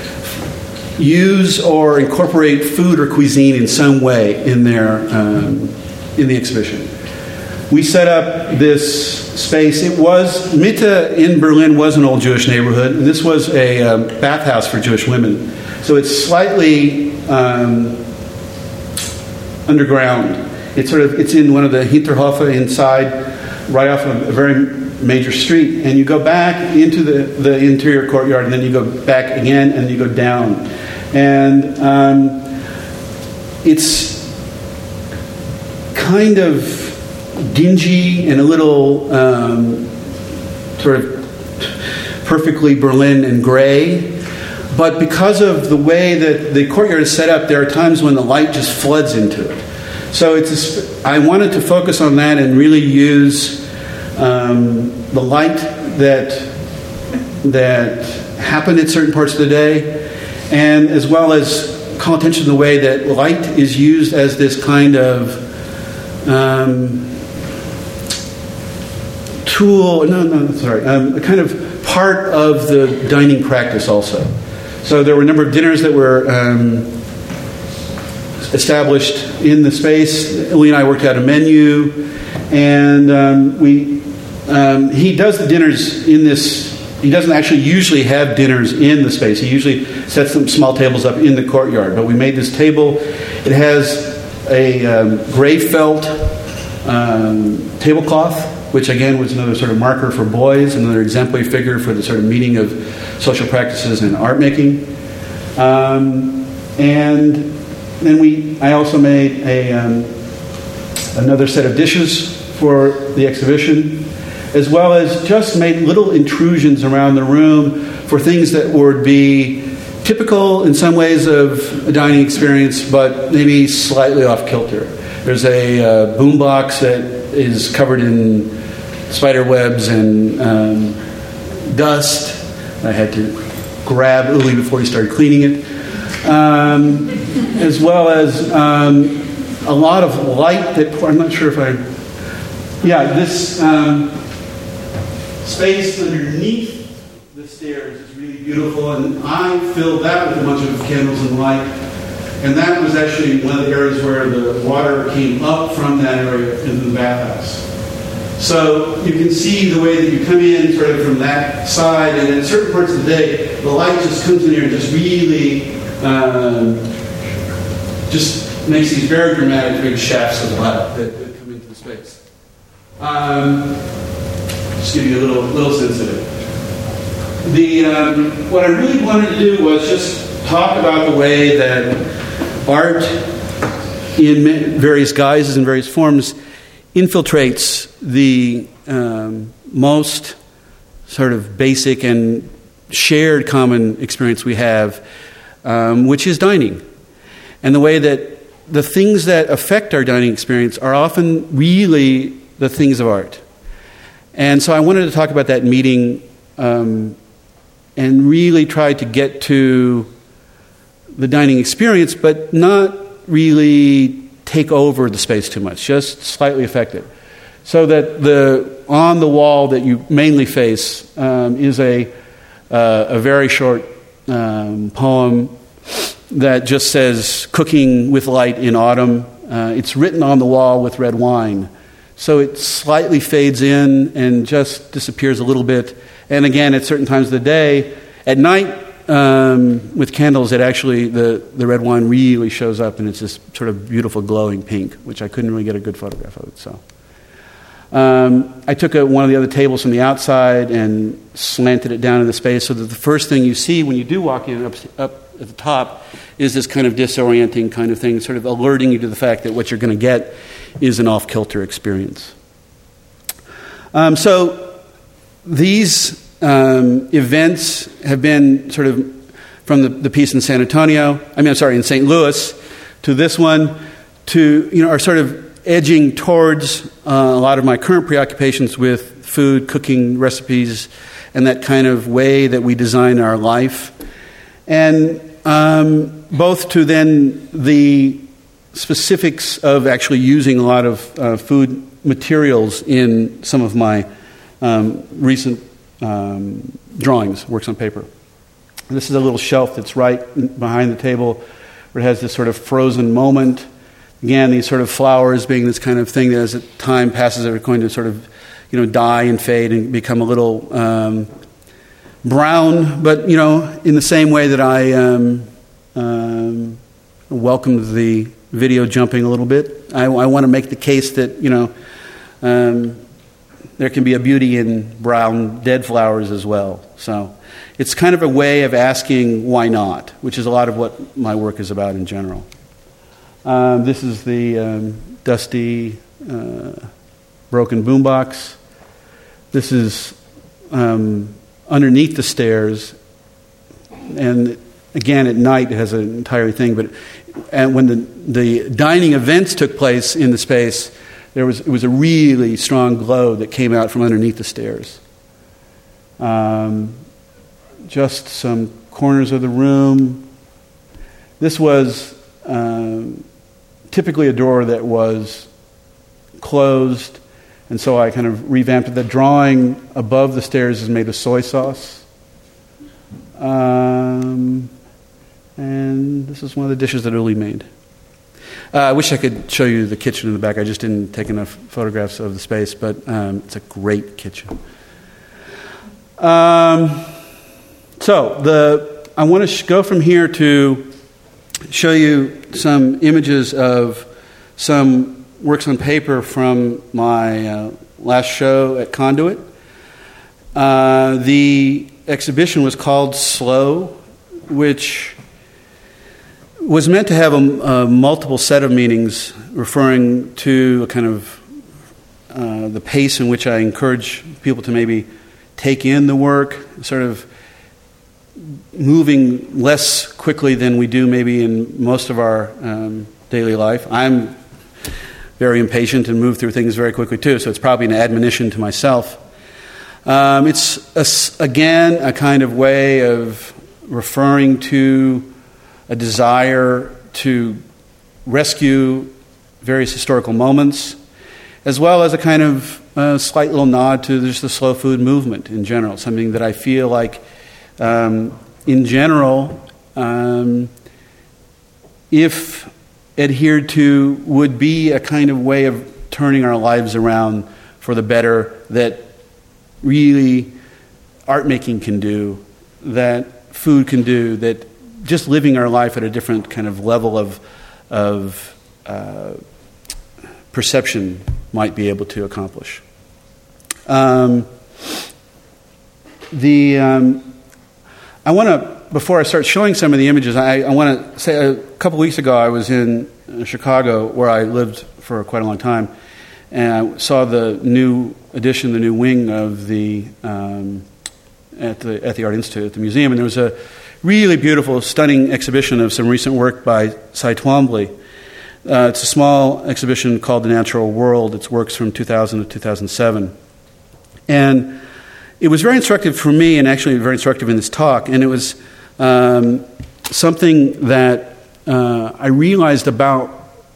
Speaker 2: use or incorporate food or cuisine in some way in their um, in the exhibition. We set up this space. It was, Mitte in Berlin was an old Jewish neighborhood, and this was a um, bathhouse for Jewish women. So it's slightly um, underground. It's sort of, it's in one of the Hinterhofe inside, right off of a very major street. And you go back into the, the interior courtyard, and then you go back again, and you go down. And um, it's kind of dingy and a little um, sort of perfectly Berlin and gray. But because of the way that the courtyard is set up, there are times when the light just floods into it. So it's a, I wanted to focus on that and really use um, the light that that happened at certain parts of the day, and as well as call attention to the way that light is used as this kind of um, tool, no, no, sorry, um, a kind of part of the dining practice also. So there were a number of dinners that were um, established in the space. Uli and I worked out a menu, and um, we um, he does the dinners in this. He doesn't actually usually have dinners in the space. He usually sets some small tables up in the courtyard. But we made this table. It has a um, gray felt um, tablecloth, which again was another sort of marker for boys, another exemplary figure for the sort of meeting of social practices and art making. Um, and then we, I also made a um, another set of dishes for the exhibition, as well as just made little intrusions around the room for things that would be typical in some ways of a dining experience, but maybe slightly off kilter. There's a uh, boombox that is covered in spider webs and um, dust. I had to grab early before he started cleaning it, um, as well as um, a lot of light that, I'm not sure if I, yeah, this um, space underneath the stairs is really beautiful, and I filled that with a bunch of candles and light, and that was actually one of the areas where the water came up from that area into the bathhouse. So you can see the way that you come in sort of from that side, and in certain parts of the day, the light just comes in here and just really um, just makes these very dramatic big shafts of light that, that come into the space. Um, just give you a little little sense of it. The um, what I really wanted to do was just talk about the way that art, in various guises and various forms, infiltrates the um, most sort of basic and shared common experience we have, um, which is dining. And the way that the things that affect our dining experience are often really the things of art. And so I wanted to talk about that meeting um, and really try to get to the dining experience, but not really take over the space too much, just slightly affect it. So that the on the wall that you mainly face um, is a uh, a very short um, poem that just says "Cooking with light in autumn." Uh, it's written on the wall with red wine, so it slightly fades in and just disappears a little bit. And again, at certain times of the day, at night. Um, with candles, it actually, the, the red wine really shows up, and it's this sort of beautiful glowing pink, which I couldn't really get a good photograph of it. So, um, I took a, one of the other tables from the outside and slanted it down in the space so that the first thing you see when you do walk in up, up at the top is this kind of disorienting kind of thing, sort of alerting you to the fact that what you're going to get is an off-kilter experience. Um, so, these Um, events have been sort of from the, the piece in San Antonio, I mean, I'm sorry, in Saint Louis, to this one, to, you know, are sort of edging towards uh, a lot of my current preoccupations with food, cooking, recipes, and that kind of way that we design our life. And um, both to then the specifics of actually using a lot of uh, food materials in some of my um, recent Um, drawings, works on paper. This is a little shelf that's right behind the table where it has this sort of frozen moment. Again, these sort of flowers being this kind of thing that as time passes are going to sort of, you know, die and fade and become a little um, brown, but, you know, in the same way that I um, um, welcomed the video jumping a little bit. I, I want to make the case that, you know, um, there can be a beauty in brown dead flowers as well. So it's kind of a way of asking why not, which is a lot of what my work is about in general. Um, this is the um, dusty, uh, broken boombox. This is um, underneath the stairs. And again, at night it has an entire thing. But and when the, the dining events took place in the space, There was it was a really strong glow that came out from underneath the stairs. Um, just some corners of the room. This was um, typically a door that was closed, and so I kind of revamped it. The drawing above the stairs is made of soy sauce. Um, and this is one of the dishes that Uli made. Uh, I wish I could show you the kitchen in the back. I just didn't take enough photographs of the space, but um, it's a great kitchen. Um, so the I want to sh- go from here to show you some images of some works on paper from my uh, last show at Conduit. Uh, the exhibition was called Slow, which was meant to have a, a multiple set of meanings referring to a kind of uh, the pace in which I encourage people to maybe take in the work, sort of moving less quickly than we do maybe in most of our um, daily life. I'm very impatient and move through things very quickly too, so it's probably an admonition to myself. Um, it's, a, again, a kind of way of referring to a desire to rescue various historical moments, as well as a kind of uh, slight little nod to just the slow food movement in general, something that I feel like, um, in general, um, if adhered to, would be a kind of way of turning our lives around for the better that really art making can do, that food can do, that just living our life at a different kind of level of of uh, perception might be able to accomplish. Um, the um, I want to, before I start showing some of the images, I, I want to say a couple weeks ago I was in Chicago, where I lived for quite a long time, and I saw the new edition, the new wing of the um, at the at the Art Institute at the museum, and there was a really beautiful, stunning exhibition of some recent work by Cy Twombly. Uh, it's a small exhibition called The Natural World. It's works from two thousand to two thousand seven. And it was very instructive for me, and actually very instructive in this talk, and it was um, something that uh, I realized about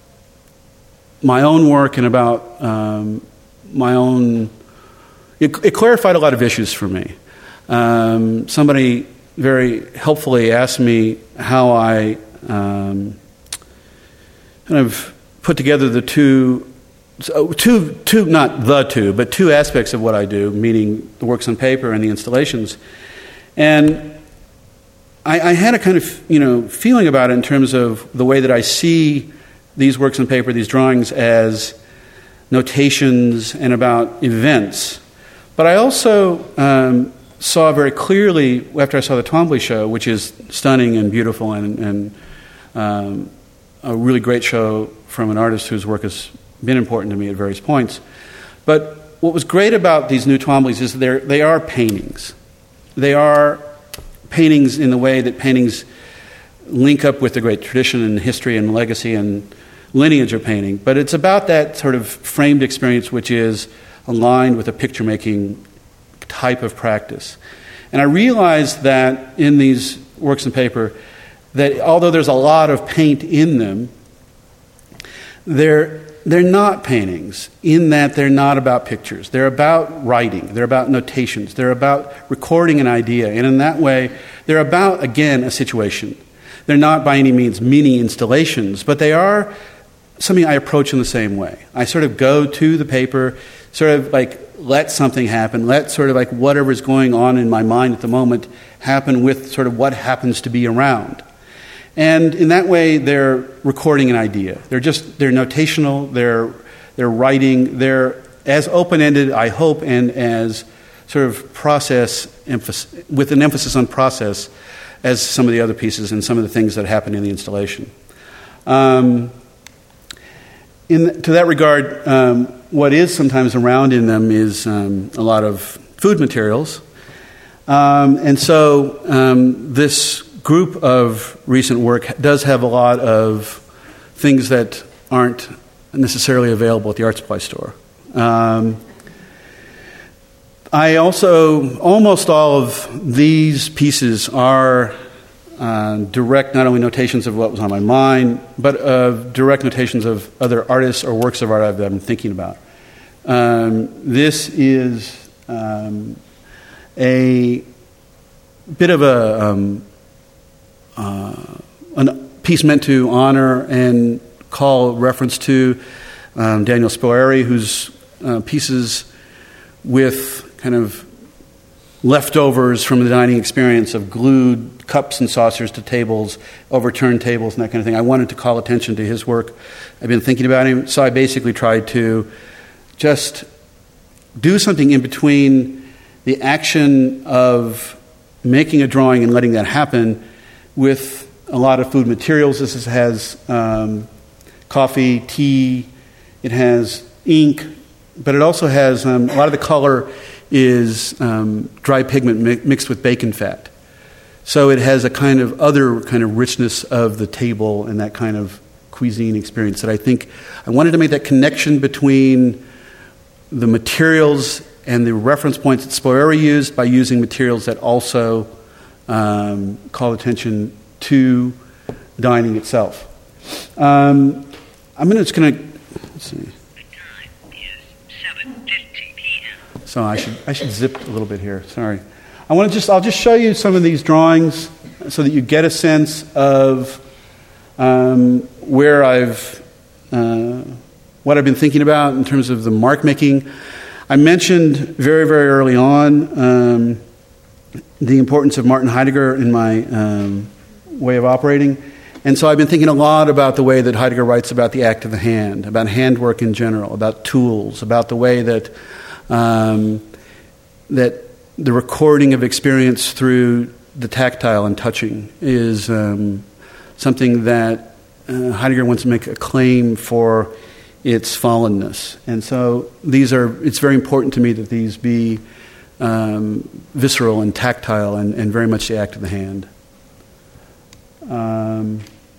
Speaker 2: my own work and about um, my own... It, it clarified a lot of issues for me. Um, somebody very helpfully asked me how I um, kind of put together the two, two, two, not the two, but two aspects of what I do, meaning the works on paper and the installations. And I, I had a kind of, you know, feeling about it in terms of the way that I see these works on paper, these drawings, as notations and about events. But I also um, saw very clearly, after I saw the Twombly show, which is stunning and beautiful and, and um, a really great show from an artist whose work has been important to me at various points. But what was great about these new Twomblys is they're, they are paintings. They are paintings in the way that paintings link up with the great tradition and history and legacy and lineage of painting. But it's about that sort of framed experience which is aligned with a picture-making type of practice. And I realized that in these works on paper, that although there's a lot of paint in them, they're, they're not paintings in that they're not about pictures. They're about writing. They're about notations. They're about recording an idea. And in that way, they're about, again, a situation. They're not by any means mini installations, but they are something I approach in the same way. I sort of go to the paper, sort of like let something happen, let sort of like whatever's going on in my mind at the moment happen with sort of what happens to be around. And in that way, they're recording an idea. They're just, they're notational, they're, they're writing, they're as open-ended, I hope, and as sort of process, emphasis, with an emphasis on process, as some of the other pieces and some of the things that happen in the installation. Um, in, to that regard, um, what is sometimes around in them is um, a lot of food materials. Um, and so um, this group of recent work does have a lot of things that aren't necessarily available at the art supply store. Um, I also, almost all of these pieces are uh, direct, not only notations of what was on my mind, but uh, direct notations of other artists or works of art I've been thinking about. Um, this is um, a bit of a um, uh, a piece meant to honor and call reference to um, Daniel Spoeri, whose uh, pieces with kind of leftovers from the dining experience of glued cups and saucers to tables, overturned tables, and that kind of thing. I wanted to call attention to his work. I've been thinking about him, so I basically tried to just do something in between the action of making a drawing and letting that happen with a lot of food materials. This has um, coffee, tea, it has ink, but it also has um, a lot of the color is um, dry pigment mi- mixed with bacon fat. So it has a kind of other kind of richness of the table and that kind of cuisine experience that I think I wanted to make that connection between the materials and the reference points that Spoeri used by using materials that also um, call attention to dining itself. Um, I'm gonna, just going to, let's see.
Speaker 3: The time is seven fifty p.m.
Speaker 2: So I should I should zip a little bit here. Sorry. I want to just I'll just show you some of these drawings so that you get a sense of um, where I've uh, what I've been thinking about in terms of the mark making. I mentioned very very early on um, the importance of Martin Heidegger in my um, way of operating, and so I've been thinking a lot about the way that Heidegger writes about the act of the hand, about handwork in general, about tools, about the way that um, that the recording of experience through the tactile and touching is um, something that uh, Heidegger wants to make a claim for its fallenness. And so these are, it's very important to me that these be um, visceral and tactile and, and very much the act of the hand. Um,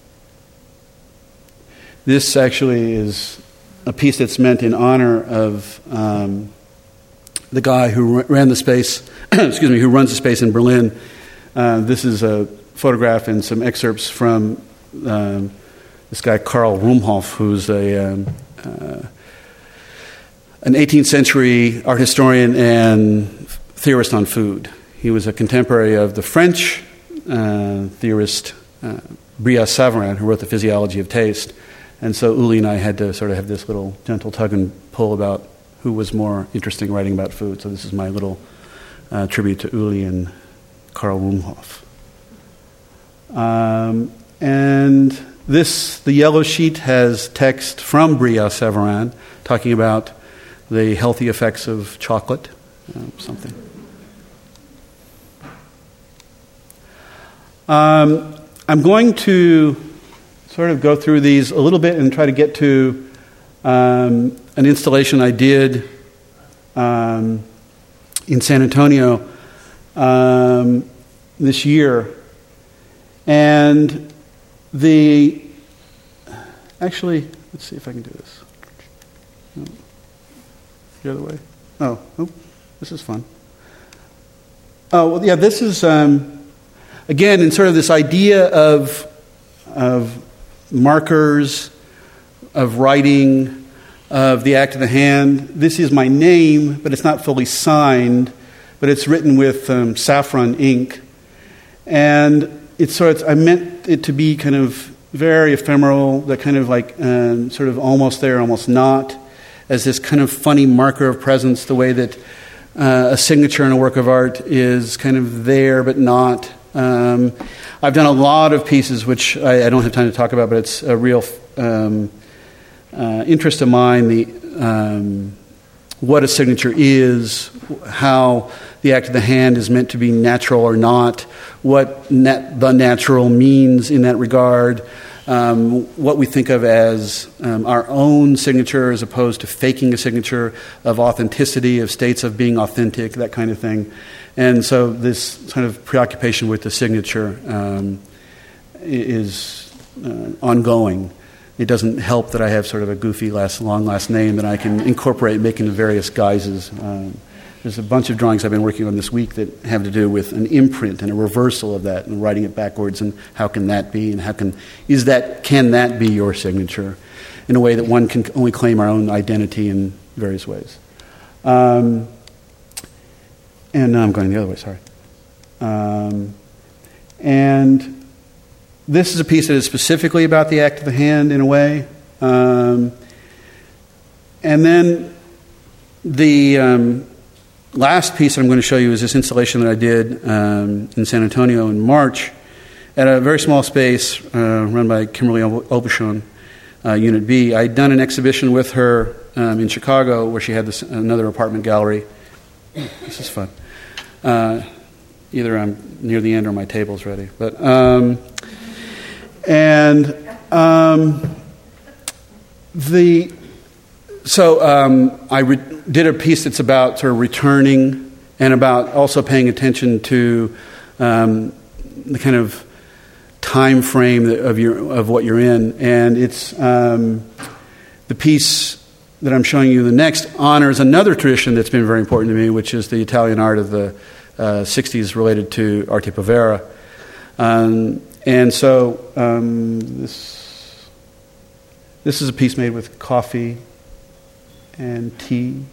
Speaker 2: this actually is a piece that's meant in honor of um, the guy who ran the space, excuse me, who runs the space in Berlin. Uh, this is a photograph and some excerpts from um, this guy Karl Rumhoff, who's a um, uh, an eighteenth century art historian and theorist on food. He was a contemporary of the French uh, theorist uh, Brillat-Savarin, who wrote The Physiology of Taste. And so Uli and I had to sort of have this little gentle tug and pull about who was more interesting writing about food. So this is my little uh, tribute to Uli and Karl Rumhoff. Um, and this, the yellow sheet, has text from Brillat-Savarin talking about the healthy effects of chocolate, uh, something. Um, I'm going to sort of go through these a little bit and try to get to um, an installation I did um, in San Antonio um, this year. And the, actually, let's see if I can do this. No. The other way. Oh, oh, this is fun. Oh, well, yeah, this is, um, again, in sort of this idea of, of markers, of writing, of the act of the hand. This is my name, but it's not fully signed, but it's written with um, saffron ink. And it's sort of, I meant it to be kind of very ephemeral, that kind of like um, sort of almost there, almost not, as this kind of funny marker of presence, the way that uh, a signature in a work of art is kind of there but not. Um, I've done a lot of pieces which I, I don't have time to talk about, but it's a real um, uh, interest of mine, the um, what a signature is, how the act of the hand is meant to be natural or not, what nat- the natural means in that regard, um, what we think of as um, our own signature as opposed to faking a signature, of authenticity, of states of being authentic, that kind of thing. And so this kind of preoccupation with the signature um, is uh, ongoing. It doesn't help that I have sort of a goofy last, long last name that I can incorporate, make into various guises. Um, there's a bunch of drawings I've been working on this week that have to do with an imprint and a reversal of that and writing it backwards, and how can that be, and how can is that can that be your signature in a way that one can only claim our own identity in various ways. Um, and now I'm going the other way, sorry. Um, and this is a piece that is specifically about the act of the hand in a way. Um, and then the um, last piece I'm going to show you is this installation that I did um, in San Antonio in March at a very small space uh, run by Kimberly Aubuchon, uh, Unit B. I'd done an exhibition with her um, in Chicago where she had this, another apartment gallery. This is fun. Uh, either I'm near the end or my table's ready. But... Um, And um, the so um, I re- did a piece that's about sort of returning and about also paying attention to um, the kind of time frame of your of what you're in, and it's um, the piece that I'm showing you the next honors another tradition that's been very important to me, which is the Italian art of the uh, sixties related to Arte Povera. Um, and so um, this this is a piece made with coffee and tea.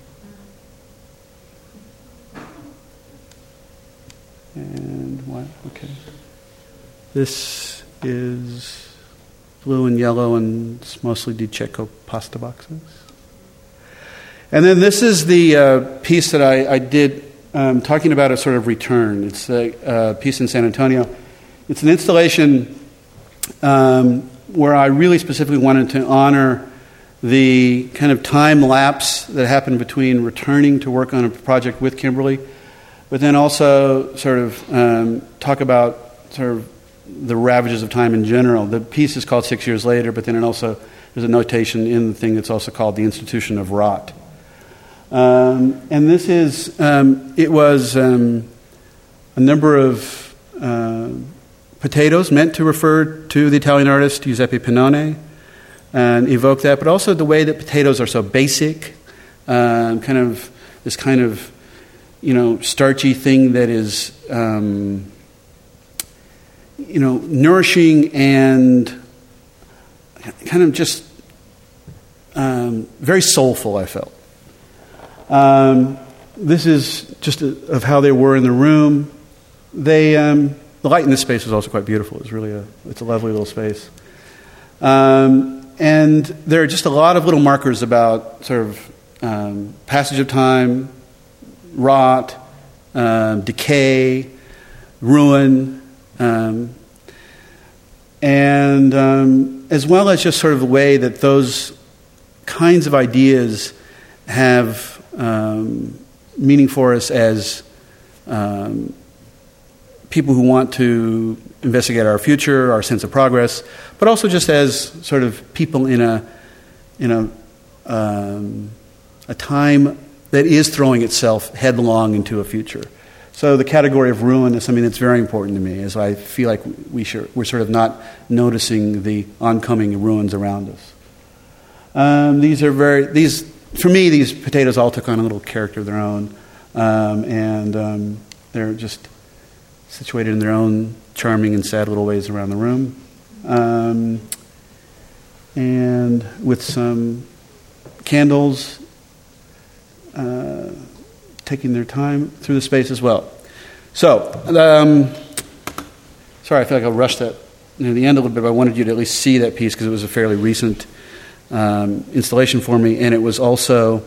Speaker 2: And what? Okay. This is blue and yellow, and it's mostly Di Cecco pasta boxes. And then this is the uh, piece that I, I did um, talking about a sort of return. It's a uh, piece in San Antonio. It's an installation um, where I really specifically wanted to honor the kind of time lapse that happened between returning to work on a project with Kimberly, but then also sort of um, talk about sort of the ravages of time in general. The piece is called Six Years Later, but then it also there's a notation in the thing that's also called The Institution of Rot. Um, and this is, um, it was um, a number of uh, potatoes meant to refer to the Italian artist Giuseppe Pannone and evoke that, but also the way that potatoes are so basic, um, kind of this kind of, you know, starchy thing that is, um, you know, nourishing and kind of just um, very soulful, I felt. Um, this is just a, of how they were in the room. They, um, the light in this space was also quite beautiful. It's really a, it's a lovely little space. Um, and there are just a lot of little markers about sort of um, passage of time, rot, um, decay, ruin, um, and um, as well as just sort of the way that those kinds of ideas have um, meaning for us as um, people who want to investigate our future, our sense of progress, but also just as sort of people in a in a um, a time that is throwing itself headlong into a future. So the category of ruin is something that's very important to me, as I feel like we should, we're sort of not noticing the oncoming ruins around us. Um, these are very these for me. These potatoes all took on a little character of their own, um, and um, they're just situated in their own charming and sad little ways around the room, um, and with some candles. Uh, taking their time through the space as well. So, um, sorry, I feel like I rushed that near the end a little bit, but I wanted you to at least see that piece because it was a fairly recent um, installation for me, and it was also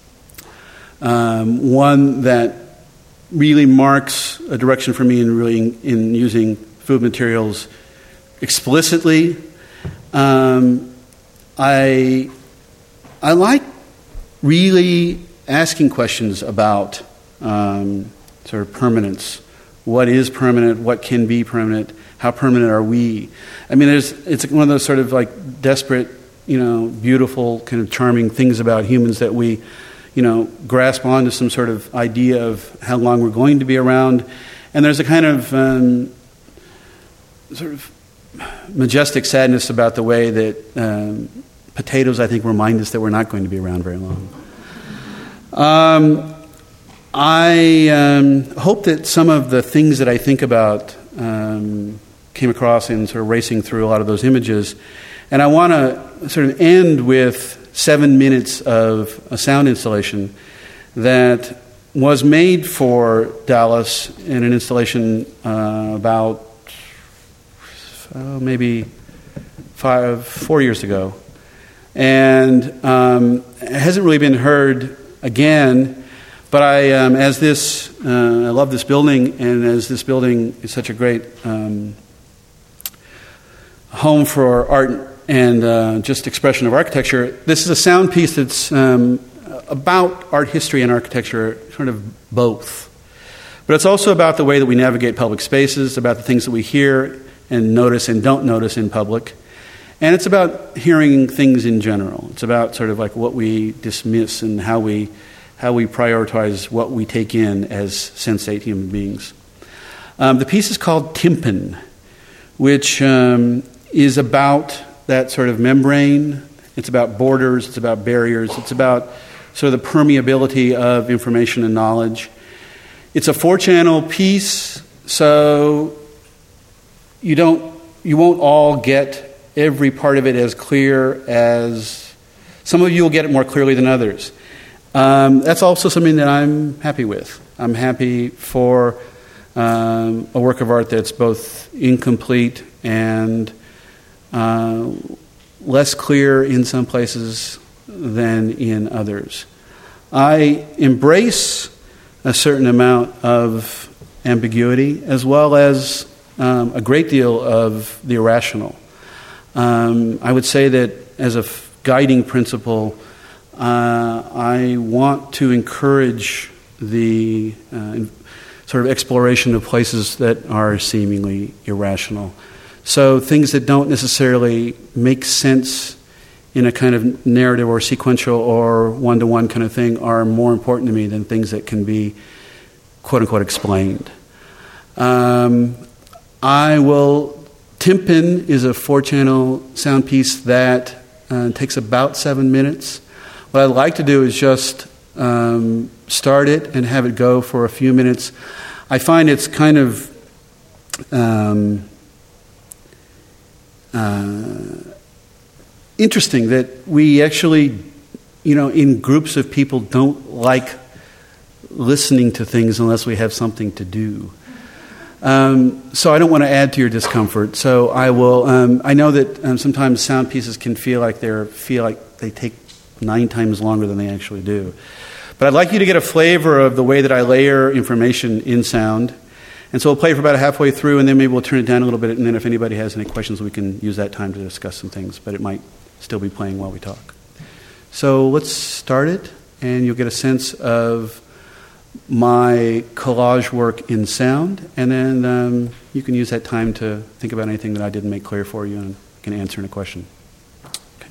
Speaker 2: um, one that really marks a direction for me in really in, in using food materials explicitly. Um, I I like really asking questions about um, sort of permanence. What is permanent? What can be permanent? How permanent are we? I mean, there's it's one of those sort of like desperate, you know, beautiful, kind of charming things about humans that we, you know, grasp onto some sort of idea of how long we're going to be around. And there's a kind of um, sort of majestic sadness about the way that um, potatoes, I think, remind us that we're not going to be around very long. Um, I um, hope that some of the things that I think about um, came across in sort of racing through a lot of those images. And I want to sort of end with seven minutes of a sound installation that was made for Dallas in an installation uh, about oh, maybe five, four years ago. And um, it hasn't really been heard again, but I, um, as this, uh, I love this building, and as this building is such a great um, home for art and uh, just expression of architecture, this is a sound piece that's um, about art history and architecture, sort of both. But it's also about the way that we navigate public spaces, about the things that we hear and notice and don't notice in public. And it's about hearing things in general. It's about sort of like what we dismiss and how we how we prioritize what we take in as sensate human beings. Um, the piece is called Tympan, which um, is about that sort of membrane. It's about borders. It's about barriers. It's about sort of the permeability of information and knowledge. It's a four-channel piece, so you don't you won't all get every part of it as clear as some of you will get it more clearly than others. Um, that's also something that I'm happy with. I'm happy for um, a work of art that's both incomplete and uh, less clear in some places than in others. I embrace a certain amount of ambiguity as well as um, a great deal of the irrational. Um, I would say that as a f- guiding principle, uh, I want to encourage the uh, sort of exploration of places that are seemingly irrational. So things that don't necessarily make sense in a kind of narrative or sequential or one-to-one kind of thing are more important to me than things that can be quote-unquote explained. Um, I will... Tympan is a four-channel sound piece that uh, takes about seven minutes. What I'd like to do is just um, start it and have it go for a few minutes. I find it's kind of um, uh, interesting that we actually, you know, in groups of people don't like listening to things unless we have something to do. Um, so I don't want to add to your discomfort. So I will. Um, I know that um, sometimes sound pieces can feel like they feel like they take nine times longer than they actually do. But I'd like you to get a flavor of the way that I layer information in sound. And so we'll play for about halfway through, and then maybe we'll turn it down a little bit. And then if anybody has any questions, we can use that time to discuss some things. But it might still be playing while we talk. So let's start it, and you'll get a sense of my collage work in sound, and then um, you can use that time to think about anything that I didn't make clear for you and can answer in a question. Okay.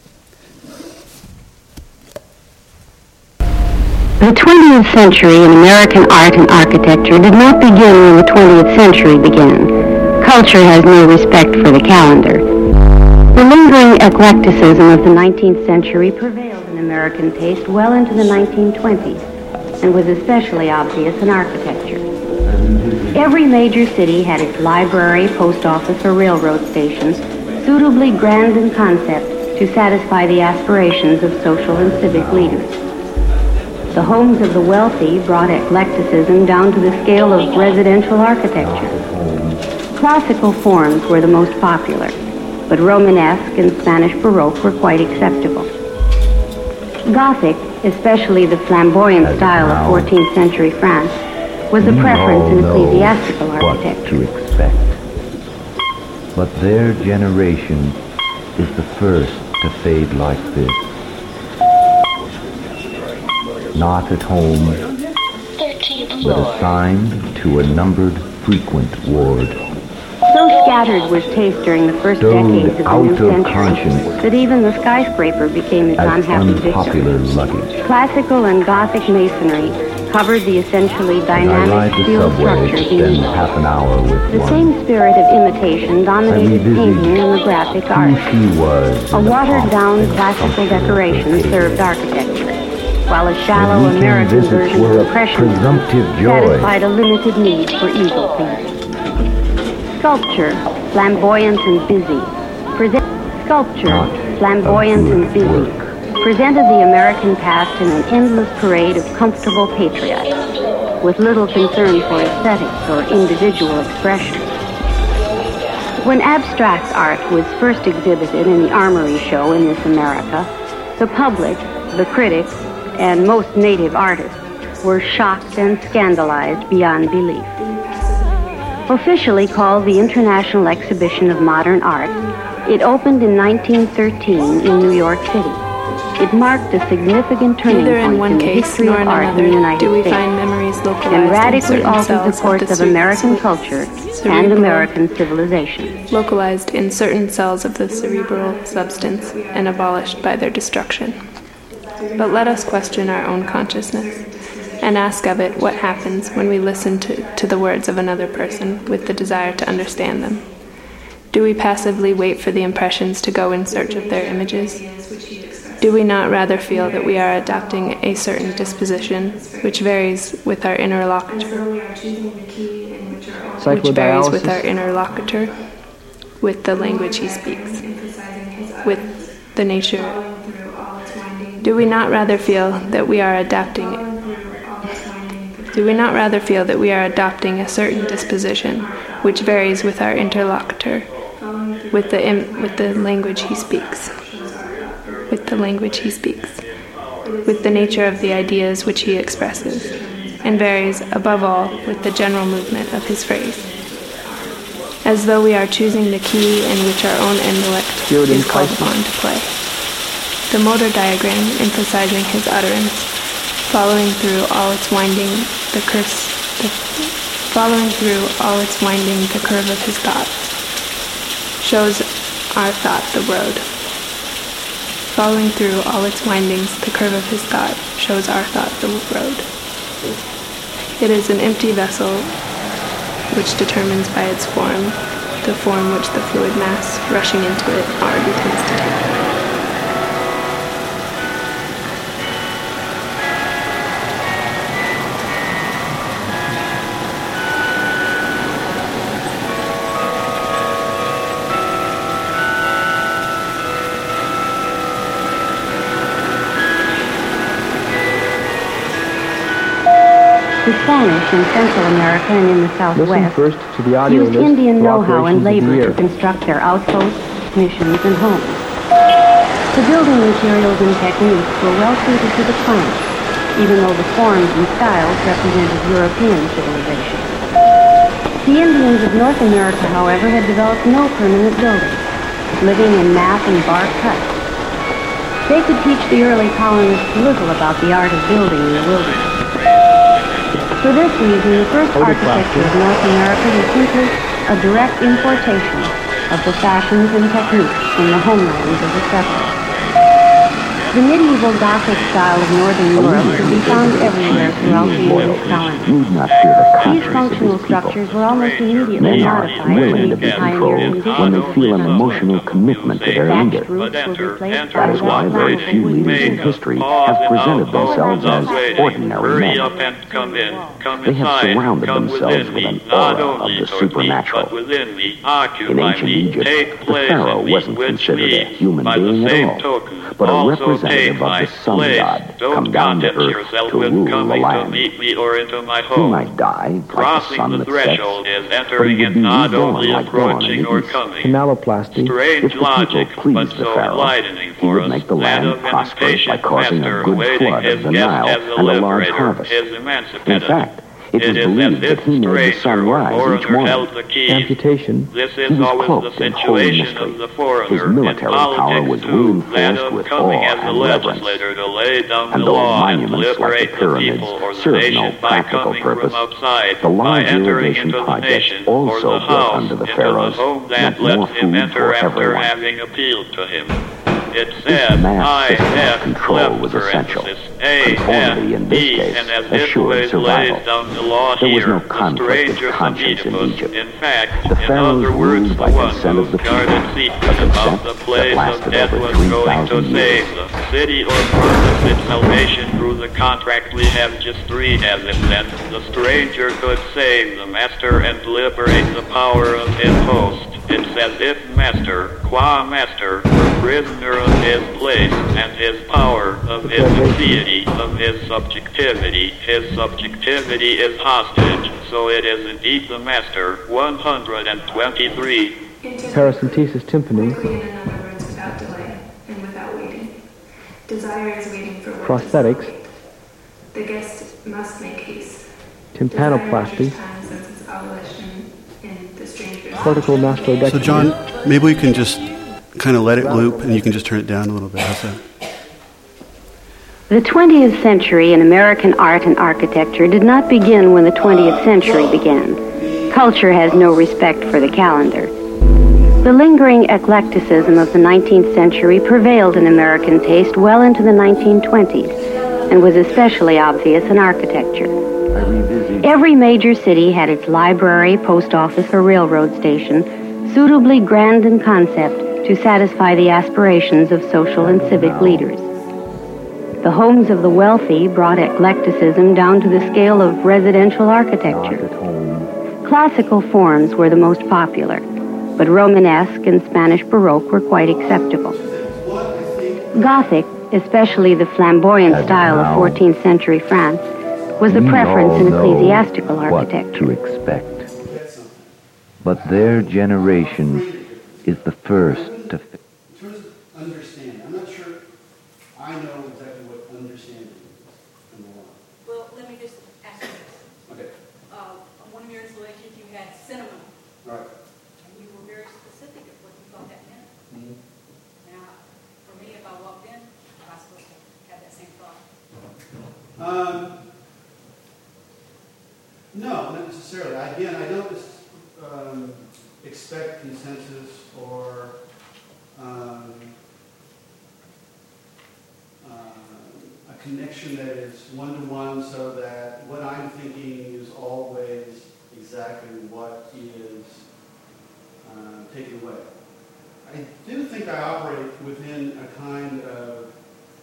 Speaker 4: The twentieth century in American art and architecture did not begin when the twentieth century began. Culture has no respect for the calendar. The lingering eclecticism of the nineteenth century prevailed in American taste well into the nineteen twenties. And was especially obvious in architecture. Every major city had its library, post office, or railroad stations, suitably grand in concept to satisfy the aspirations of social and civic leaders. The homes of the wealthy brought eclecticism down to the scale of residential architecture. Classical forms were the most popular, but Romanesque and Spanish Baroque were quite acceptable. Gothic, especially the flamboyant style of fourteenth century France, was a preference in ecclesiastical architecture.
Speaker 5: What to expect. But their generation is the first to fade like this. Not at home, but assigned to a numbered frequent ward.
Speaker 4: So scattered was taste during the first
Speaker 5: Stowed
Speaker 4: decades of the
Speaker 5: out
Speaker 4: new
Speaker 5: of
Speaker 4: century
Speaker 5: conscience
Speaker 4: that even the skyscraper became its
Speaker 5: as
Speaker 4: unhappy
Speaker 5: unpopular
Speaker 4: victim.
Speaker 5: luggage.
Speaker 4: Classical and Gothic masonry covered the essentially
Speaker 5: As I ride
Speaker 4: dynamic
Speaker 5: the
Speaker 4: steel
Speaker 5: subway,
Speaker 4: structure
Speaker 5: spend
Speaker 4: beneath.
Speaker 5: half an hour with
Speaker 4: The
Speaker 5: one.
Speaker 4: same spirit of imitation dominated
Speaker 5: revisit
Speaker 4: painting and the graphic
Speaker 5: Who
Speaker 4: arts.
Speaker 5: she was
Speaker 4: A
Speaker 5: in the
Speaker 4: watered-down
Speaker 5: pomp and
Speaker 4: classical
Speaker 5: assumption of
Speaker 4: decoration
Speaker 5: her
Speaker 4: served
Speaker 5: pages.
Speaker 4: architecture, while a shallow
Speaker 5: weekend
Speaker 4: American
Speaker 5: visits
Speaker 4: version
Speaker 5: were
Speaker 4: of
Speaker 5: a
Speaker 4: Impressionism
Speaker 5: presumptive joy.
Speaker 4: satisfied a limited need for eagle pleasing. Sculpture, flamboyant and busy, present sculpture,
Speaker 5: Not
Speaker 4: flamboyant
Speaker 5: a
Speaker 4: and
Speaker 5: good
Speaker 4: busy,
Speaker 5: work.
Speaker 4: presented the American past in an endless parade of comfortable patriots, with little concern for aesthetics or individual expression. When abstract art was first exhibited in the Armory Show in this America, the public, the critics, and most native artists were shocked and scandalized beyond belief. Officially called the International Exhibition of Modern Art, it opened in nineteen thirteen in New York City. It marked a significant turning
Speaker 6: Neither in
Speaker 4: point
Speaker 6: one
Speaker 4: in the
Speaker 6: case
Speaker 4: history
Speaker 6: nor
Speaker 4: of
Speaker 6: in
Speaker 4: art in the
Speaker 6: another
Speaker 4: United
Speaker 6: do we
Speaker 4: States,
Speaker 6: find memories localized
Speaker 4: and
Speaker 6: in
Speaker 4: radically
Speaker 6: certain
Speaker 4: altered the
Speaker 6: cells
Speaker 4: course
Speaker 6: of,
Speaker 4: of
Speaker 6: the
Speaker 4: American
Speaker 6: cere-
Speaker 4: culture and
Speaker 6: cerebral,
Speaker 4: American civilization.
Speaker 6: localized in certain cells of the cerebral substance and abolished by their destruction. But let us question our own consciousness and ask of it what happens when we listen to, to the words of another person with the desire to understand them. Do we passively wait for the impressions to go in search of their images? Do we not rather feel that we are adopting a certain disposition which varies with our interlocutor, which varies with our interlocutor, with the language he speaks, with the nature? Do we not rather feel that we are adapting Do we not rather feel that we are adopting a certain disposition which varies with our interlocutor, with the im- with the language he speaks, with the language he speaks, with the nature of the ideas which he expresses, and varies above all with the general movement of his phrase, as though we are choosing the key in which our own intellect is called upon to play. The motor diagram emphasizing his utterance, following through all its winding the curse, the, following through all its winding the curve of his thought, shows our thought the road. Following through all its windings, the curve of his thought shows our thought the road. It is an empty vessel which determines by its form the form which the fluid mass rushing into it already tends to take.
Speaker 4: The Spanish in Central America and in the Southwest
Speaker 7: Listen first to the audio
Speaker 4: used
Speaker 7: list
Speaker 4: Indian
Speaker 7: for
Speaker 4: know-how and
Speaker 7: operations of the
Speaker 4: labor
Speaker 7: year.
Speaker 4: to construct their outposts, missions, and homes. The building materials and techniques were well suited to the plant, even though the forms and styles represented European civilization. The Indians of North America, however, had developed no permanent buildings, living in mat and bark huts. They could teach the early colonists little about the art of building in the wilderness. For this reason, the first architecture of North America was simply a direct importation of the fashions and techniques from the homelands of the settlers. The medieval Gothic style of Northern Europe could be found everywhere throughout the English colony.
Speaker 5: Need not fear the
Speaker 4: These
Speaker 5: conquerors of
Speaker 4: functional
Speaker 5: these people.
Speaker 4: structures were almost immediately
Speaker 5: Men are
Speaker 4: modified to
Speaker 5: willing to
Speaker 4: meet
Speaker 5: be
Speaker 4: the pioneer
Speaker 5: controlled
Speaker 4: conditions.
Speaker 5: when they feel an emotional commitment to their
Speaker 4: Thatched
Speaker 5: leader.
Speaker 4: roofs were replaced by
Speaker 5: That is why
Speaker 4: rock
Speaker 5: very
Speaker 4: mounted
Speaker 5: few
Speaker 4: wooden
Speaker 5: leaders in
Speaker 4: windows.
Speaker 5: history have presented themselves as ordinary men. They have surrounded themselves with an aura of the supernatural. In ancient Egypt, the pharaoh wasn't considered a human being at all, but a representative of the sun god, come down to earth to rule the land. He might die like the sun that sets, but he would be reborn like dawn in the east.
Speaker 7: Canaloplasty.
Speaker 5: If the people pleased the pharaoh, he would make the land prosperous by causing a good flood of the Nile and a large harvest. In fact, it was believed that he made the sun rise each morning.
Speaker 7: Amputation.
Speaker 5: He was cloaked in holy mystery. His military power was reinforced with awe and reverence. And though monuments like the pyramids served no practical purpose, the large irrigation projects also built under the pharaohs meant more food for everyone. This mass system of control was essential. Conformity in this case assured survival. There was no conflict of conscience in Egypt. The pharaohs ruled by consent of the people, a consent that lasted over three thousand years.
Speaker 8: City or purpose its salvation through the contract we have just read as it said, the stranger could save the master and liberate the power of his host. It's as if master, qua master, were prisoner of his place and his power, of his deity, of his subjectivity. His subjectivity is hostage, so it is indeed the master. one hundred twenty-three.
Speaker 7: Paracentesis tympani.
Speaker 6: Without delay and without waiting. Desire is waiting for
Speaker 7: Prosthetics.
Speaker 6: The guest must make haste.
Speaker 7: Tympanoplasty.
Speaker 6: Cortical
Speaker 7: mastodectomy.
Speaker 2: So, John, maybe we can just kind of let it loop and you can just turn it down a little bit. How's that?
Speaker 4: The twentieth century in American art and architecture did not begin when the twentieth century began. Culture has no respect for the calendar. The lingering eclecticism of the nineteenth century prevailed in American taste well into the nineteen twenties and was especially obvious in architecture. Every major city had its library, post office, or railroad station, suitably grand in concept to satisfy the aspirations of social and civic leaders. The homes of the wealthy brought eclecticism down to the scale of residential architecture. Classical forms were the most popular, but Romanesque and Spanish Baroque were quite acceptable. Gothic, especially the flamboyant style of fourteenth century France, was the preference in ecclesiastical architecture.
Speaker 9: What to expect. But their generation is the first to...
Speaker 2: In terms of understanding, I'm not sure I know exactly what understanding is in the law.
Speaker 10: Well, let me just ask you this.
Speaker 2: Okay.
Speaker 10: Uh, on one of your installations, you had cinema.
Speaker 2: All right.
Speaker 10: And you were very specific of what you thought that meant.
Speaker 2: Mm-hmm.
Speaker 10: Now, for me, if I walked in, am I supposed to have that same thought?
Speaker 2: Um, no, not necessarily. Again, I don't um, expect consensus or um, uh, a connection that is one-to-one so that what I'm thinking is always exactly what is uh, taken away. I do think I operate within a kind of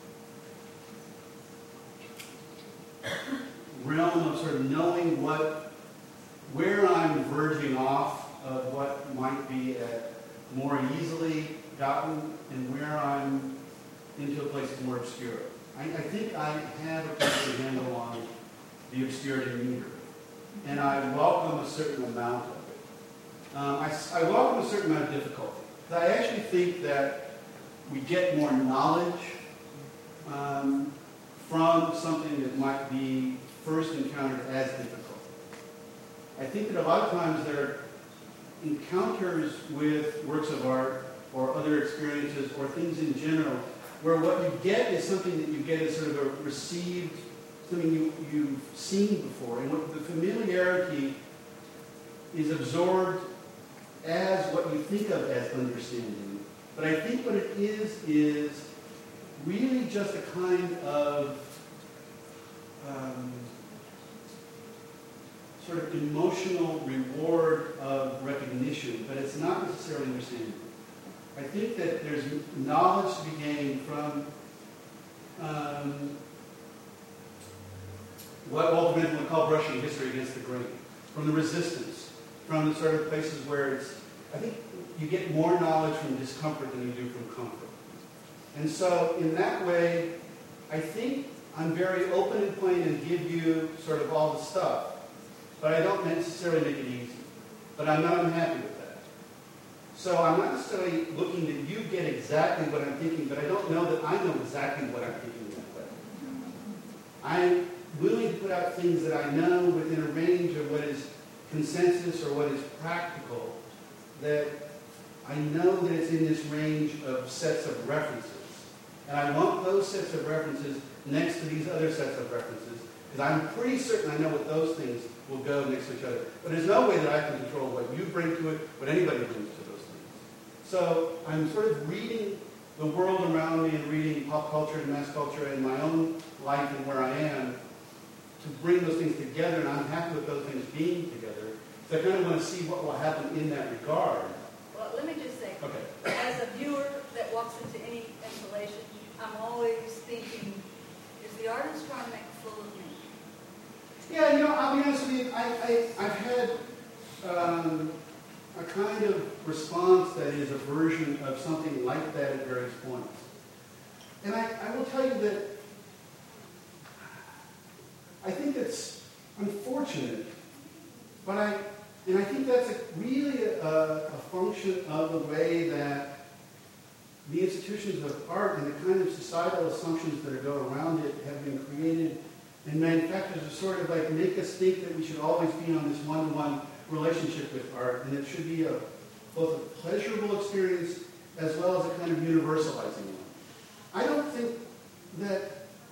Speaker 2: realm of sort of knowing what, where I'm verging off of what might be at more easily gotten and where I'm into a place that's more obscure. I, I think I have a pretty good handle on the obscurity meter, and I welcome a certain amount of it. Um, I, I welcome a certain amount of difficulty. I actually think that we get more knowledge um, from something that might be first encountered as difficult. I think that a lot of times there are encounters with works of art or other experiences or things in general where what you get is something that you get as sort of a received, something you, you've seen before. And what the familiarity is absorbed as what you think of as understanding. But I think what it is is really just a kind of um, sort of emotional reward of recognition, but it's not necessarily understanding. I think that there's knowledge to be gained from um, what Walter Benjamin would call brushing history against the grain, from the resistance, from the sort of places where it's, I think you get more knowledge from discomfort than you do from comfort. And so in that way, I think I'm very open and plain and give you sort of all the stuff, but I don't necessarily make it easy. But I'm not unhappy with that. So I'm not necessarily looking that you get exactly what I'm thinking, but I don't know that I know exactly what I'm thinking that way. I'm willing to put out things that I know within a range of what is consensus or what is practical, that I know that it's in this range of sets of references. And I want those sets of references next to these other sets of references, because I'm pretty certain I know what those things will go next to each other. But there's no way that I can control what you bring to it, what anybody brings to those things. So I'm sort of reading the world around me and reading pop culture and mass culture and my own life and where I am to bring those things together, and I'm happy with those things being together. So I kind of want to see what will happen in that regard.
Speaker 10: Well, let me just say,
Speaker 2: okay.
Speaker 10: As a viewer that walks into any installation, I'm always thinking, is the artist trying to make a fool of me?
Speaker 2: Yeah, you know, I'll be honest with you, I, I, I've had um, a kind of response that is a version of something like that at various points. And I, I will tell you that I think it's unfortunate, but I, and I think that's a, really a, a function of the way that the institutions of art and the kind of societal assumptions that go around it have been created and manufactured to sort of like make us think that we should always be on this one-to-one relationship with art, and it should be a, both a pleasurable experience as well as a kind of universalizing one. I don't think that,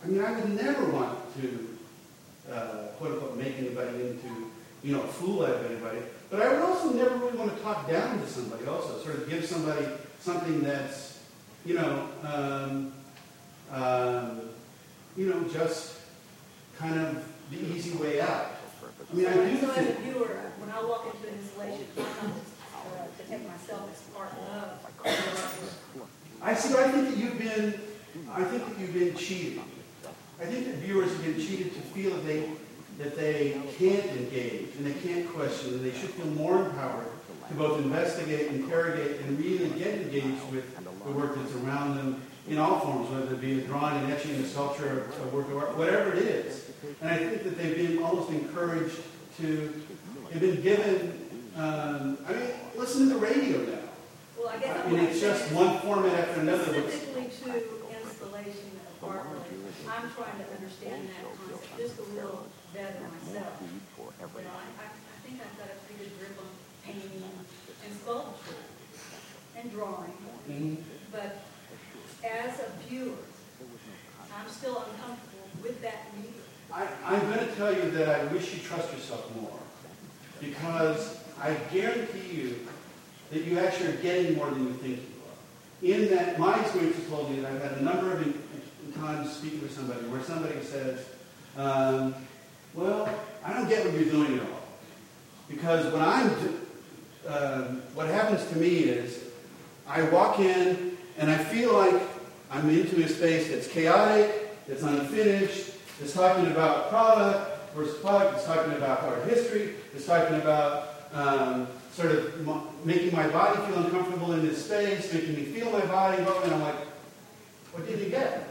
Speaker 2: I mean, I would never want to, uh, quote unquote, make anybody into, you know, a fool out of anybody. But I would also never really want to talk down to somebody also, sort of give somebody something that's, you know, um, um, you know, just kind of the easy way out. I mean, I do
Speaker 10: so
Speaker 2: think...
Speaker 10: as a viewer, when I walk into an installation, I'm not uh, to take myself as part of.
Speaker 2: I see. I think that you've been. I think that you've been cheated. I think that viewers have been cheated to feel that they that they can't engage and they can't question and they should feel more empowered to both investigate, interrogate, and really get engaged with the work that's around them in all forms, whether it be a drawing, an etching, a sculpture, a work of art, whatever it is. And I think that they've been almost encouraged to, they've been given, um, I mean, listen to the radio now.
Speaker 10: Well, I guess
Speaker 2: I mean, it's just one format after another.
Speaker 10: Specifically to installation of artwork, I'm trying to understand that concept just a little better myself. You know, I, I think I've got a pretty good grip on painting and sculpture and drawing, mm-hmm. but as a viewer, I'm still uncomfortable with that medium.
Speaker 2: I, I'm going to tell you that I wish you trust yourself more, because I guarantee you that you actually are getting more than you think you are. In that, my experience has told me that I've had a number of in, in times speaking with somebody where somebody says, um, well, I don't get what you're doing at all. Because when I'm, um, what happens to me is, I walk in and I feel like I'm into a space that's chaotic, that's unfinished, that's talking about product versus product, it's talking about art history, it's talking about um, sort of m- making my body feel uncomfortable in this space, making me feel my body, and I'm like, what did you get?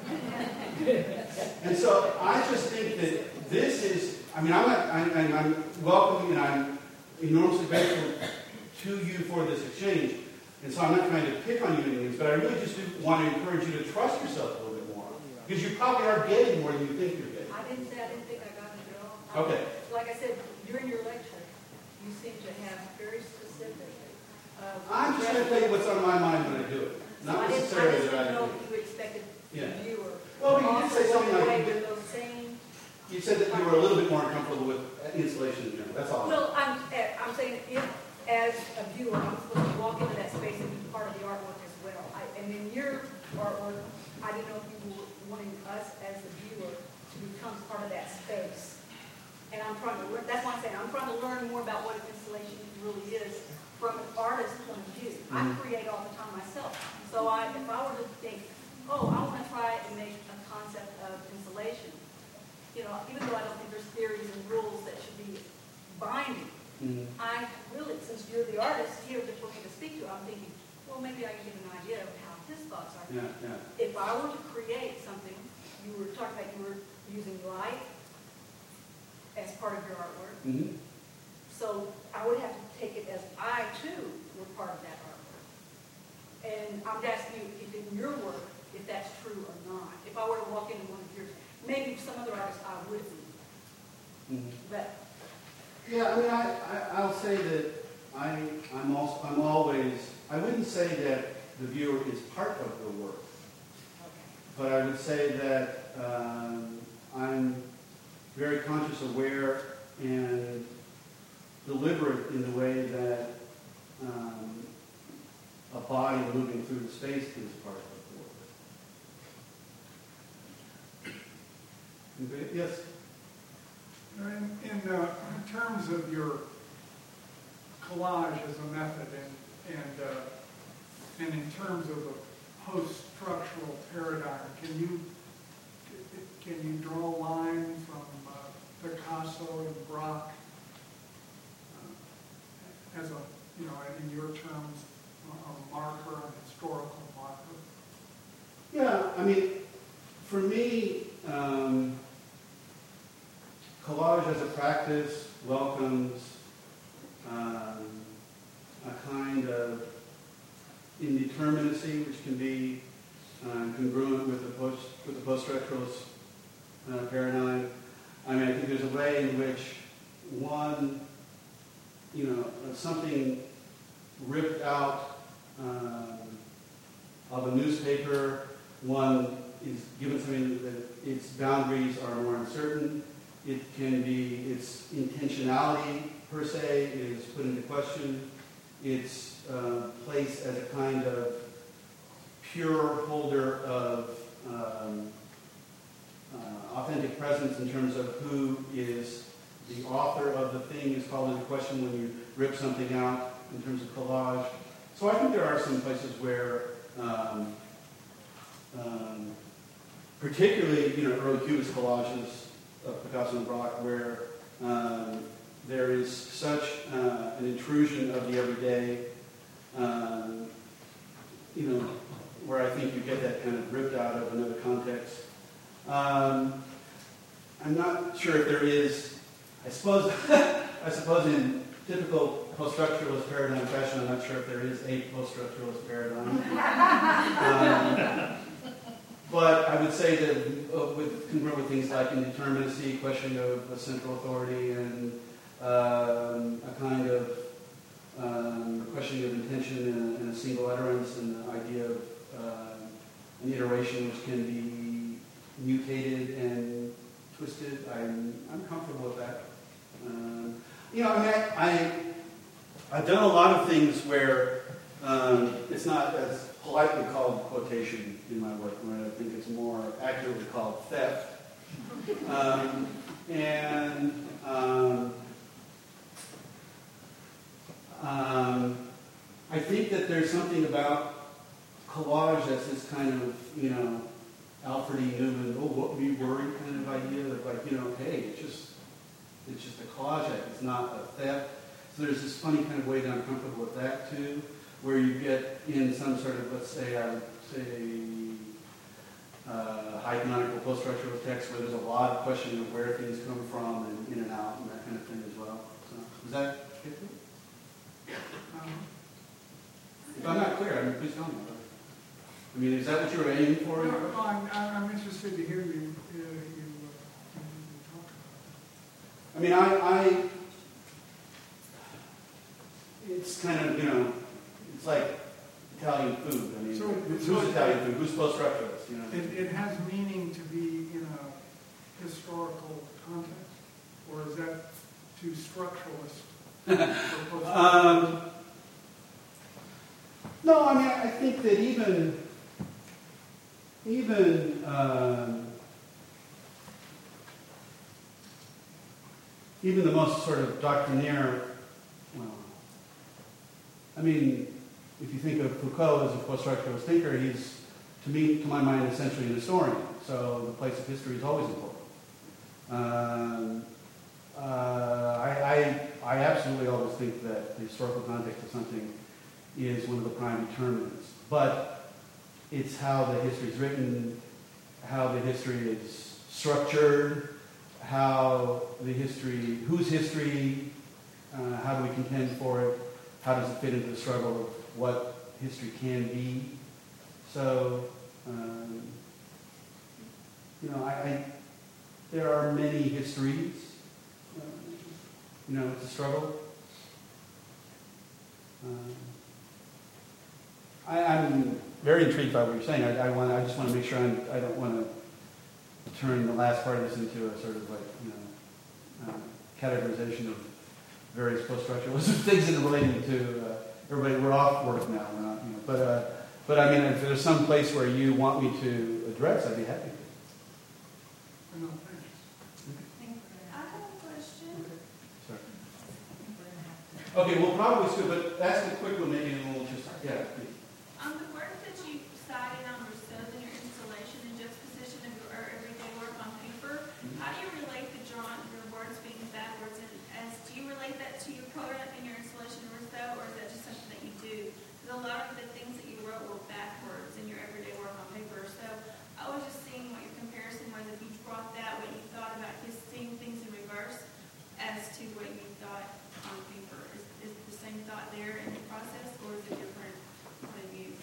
Speaker 2: And so I just think that this is, I mean, I'm, I'm, I'm welcoming and I'm enormously grateful to you for this exchange. And so I'm not trying to pick on you anything, but I really just do want to encourage you to trust yourself a little bit more. Because you probably are getting more than you think you're getting.
Speaker 10: I didn't say I didn't think I got it at all.
Speaker 2: Okay.
Speaker 10: I, like I said, during your lecture, you seem to have very specific... Uh,
Speaker 2: I'm just going to tell you what's on my mind when I do it. Not
Speaker 10: so
Speaker 2: necessarily
Speaker 10: I didn't, I
Speaker 2: that
Speaker 10: didn't
Speaker 2: I
Speaker 10: know if you expected
Speaker 2: yeah.
Speaker 10: the viewer.
Speaker 2: Well, but you did say something like... You, did,
Speaker 10: those same
Speaker 2: you said that you were a little bit more uncomfortable with installation in general. That's all.
Speaker 10: Well, I'm, I'm saying if, as a viewer, I'm supposed to walk into that space and be part of the artwork as well. I, and in your artwork, I didn't know if you were wanting us as the viewer to become part of that space. And I'm trying to learn, that's why I'm saying I'm trying to learn more about what an installation really is from an artist's point of view. I create all the time myself. So I, if I were to think, oh, I want to try and make a concept of installation, you know, even though I don't think there's theories and rules that should be binding, mm-hmm. I really, since you're the artist here for me to speak to, I'm thinking, well, maybe I can get an idea of how his thoughts are.
Speaker 2: Yeah, yeah.
Speaker 10: If I were to create something, you were talking about you were using light as part of your artwork. Mm-hmm. So I would have to take it as I, too, were part of that artwork. And I'm asking you if in your work, if that's true or not. If I were to walk into one of yours, maybe some other artists I would be. Mm-hmm. But
Speaker 2: yeah, I mean, I, I, I'll say that I, I'm, also, I'm always, I wouldn't say that the viewer is part of the work. Okay. But I would say that um, I'm very conscious, aware, and deliberate in the way that um, a body moving through the space is part of the work. Yes?
Speaker 11: In, in, uh, in terms of your collage as a method and, and, uh, and in terms of a post-structural paradigm, can you can you draw a line from uh, Picasso and Braque uh, as a, you know, in your terms, a marker, an historical marker?
Speaker 2: Yeah, I mean, for me, um, collage as a practice welcomes um, a kind of indeterminacy, which can be uh, congruent with the post with the post-structuralist uh, paradigm. I mean, I think there's a way in which one, you know, something ripped out um, of a newspaper, one is given something that its boundaries are more uncertain. It can be, its intentionality per se is put into question. Its uh, place as a kind of pure holder of um, uh, authentic presence in terms of who is the author of the thing is called into question when you rip something out in terms of collage. So I think there are some places where, um, um, particularly, you know, early Cubist collages of Picasso and Braque, where um, there is such uh, an intrusion of the everyday, um, you know, where I think you get that kind of ripped out of another context. Um, I'm not sure if there is, I suppose, I suppose in typical post-structuralist paradigm fashion, I'm not sure if there is a post-structuralist paradigm. um, but I would say that uh, with congruent with things like indeterminacy, questioning of a central authority, and um, a kind of um, questioning of intention in a, in a single utterance, and the idea of uh, an iteration which can be mutated and twisted. I'm, I'm comfortable with that. Um, you know, I mean, I, I, I've done a lot of things where um, it's not as politely called quotation in my work, where I think it's more accurately called theft. Um, and um, um, I think that there's something about collage that's this kind of, you know, Alfred E. Newman, oh, what were you worried kind of idea of like, you know, hey, it's just, it's just a collage act, it's not a theft. So there's this funny kind of way that I'm comfortable with that too, where you get in some sort of, let's say, I would say, uh, high canonical post-structural text where there's a lot of questioning of where things come from and in and out and that kind of thing as well. So, does that get to it? Um, if I'm not clear, I mean, please tell me. I mean, is that what you were aiming for?
Speaker 11: No, no, I'm, I'm interested to hear you, uh, you, uh, you talk about it.
Speaker 2: I mean, I, I, it's kind of, you know, it's like Italian food. I mean,
Speaker 11: so,
Speaker 2: who's
Speaker 11: so
Speaker 2: Italian food? Who's post-structuralist? You know,
Speaker 11: it, it has meaning to be in a historical context, or is that too structuralist?
Speaker 2: um, no, I mean, I think that even, even. Um, Even the most sort of doctrinaire, well, I mean, if you think of Foucault as a post-structuralist thinker, he's, to me, to my mind, essentially an historian. So the place of history is always important. Um, uh, I, I, I absolutely always think that the historical context of something is one of the prime determinants. But it's how the history is written, how the history is structured, how the history, whose history, uh, how do we contend for it, how does it fit into the struggle of what history can be. So, um, you know, I, I, there are many histories. Uh, you know, it's a struggle. Um, I, I'm very intrigued by what you're saying. I, I want. I just want to make sure I'm, I don't want to turn the last part of this into a sort of like, you know, uh, categorization of various post-structuralism things that are relating to uh, everybody. We're off work now, we're not, you know, but uh, but I mean, if there's some place where you want me to address, I'd be happy to.
Speaker 11: No, thanks.
Speaker 12: I have a question.
Speaker 2: Okay. Sorry. Okay, we'll probably still, but ask a quick one, maybe, and we'll just yeah. Please.
Speaker 12: On the work that you cited on Rousseau in your installation and juxtaposition of your everyday work on paper, how do you relate the drawn, your words being backwards? And as do you relate that to your program in your installation of Rousseau, or is that just something that you do? Because a lot of the things that you wrote were backwards in your everyday work on paper. So I was just seeing what your comparison was. If you brought that, what you thought about his seeing things in reverse, as to what you thought on paper, is, is the same thought there in the process, or is it different point of view?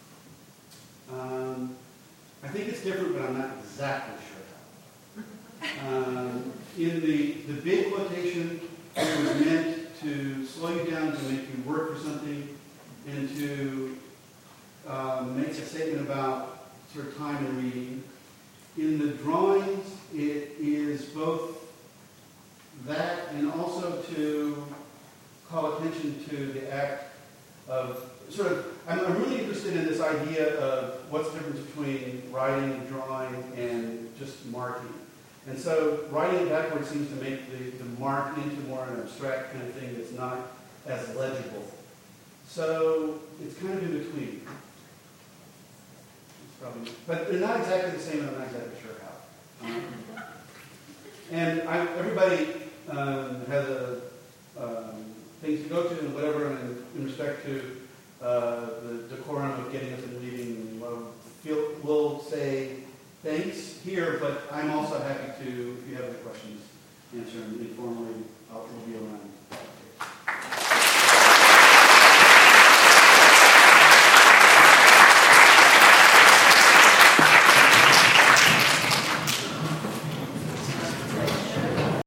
Speaker 2: Um, I think it's different, but I'm not exactly sure how. Um, in the, the big quotation, it was meant to slow you down, to make you work for something, and to um, make a statement about sort of time in reading. In the drawings, it is both that and also to call attention to the act of sort of, I'm, I'm really interested in this idea of what's the difference between writing and drawing and just marking. And so writing it backwards seems to make the, the mark into more an abstract kind of thing that's not as legible. So it's kind of in between. It's probably, but they're not exactly the same, and I'm not exactly sure how. Um, and I, everybody um, has a um, things to go to and whatever, and in respect to uh, the decorum of getting us and leaving, we'll, feel, we'll say thanks here, but I'm also happy to, if you have any questions, answer them informally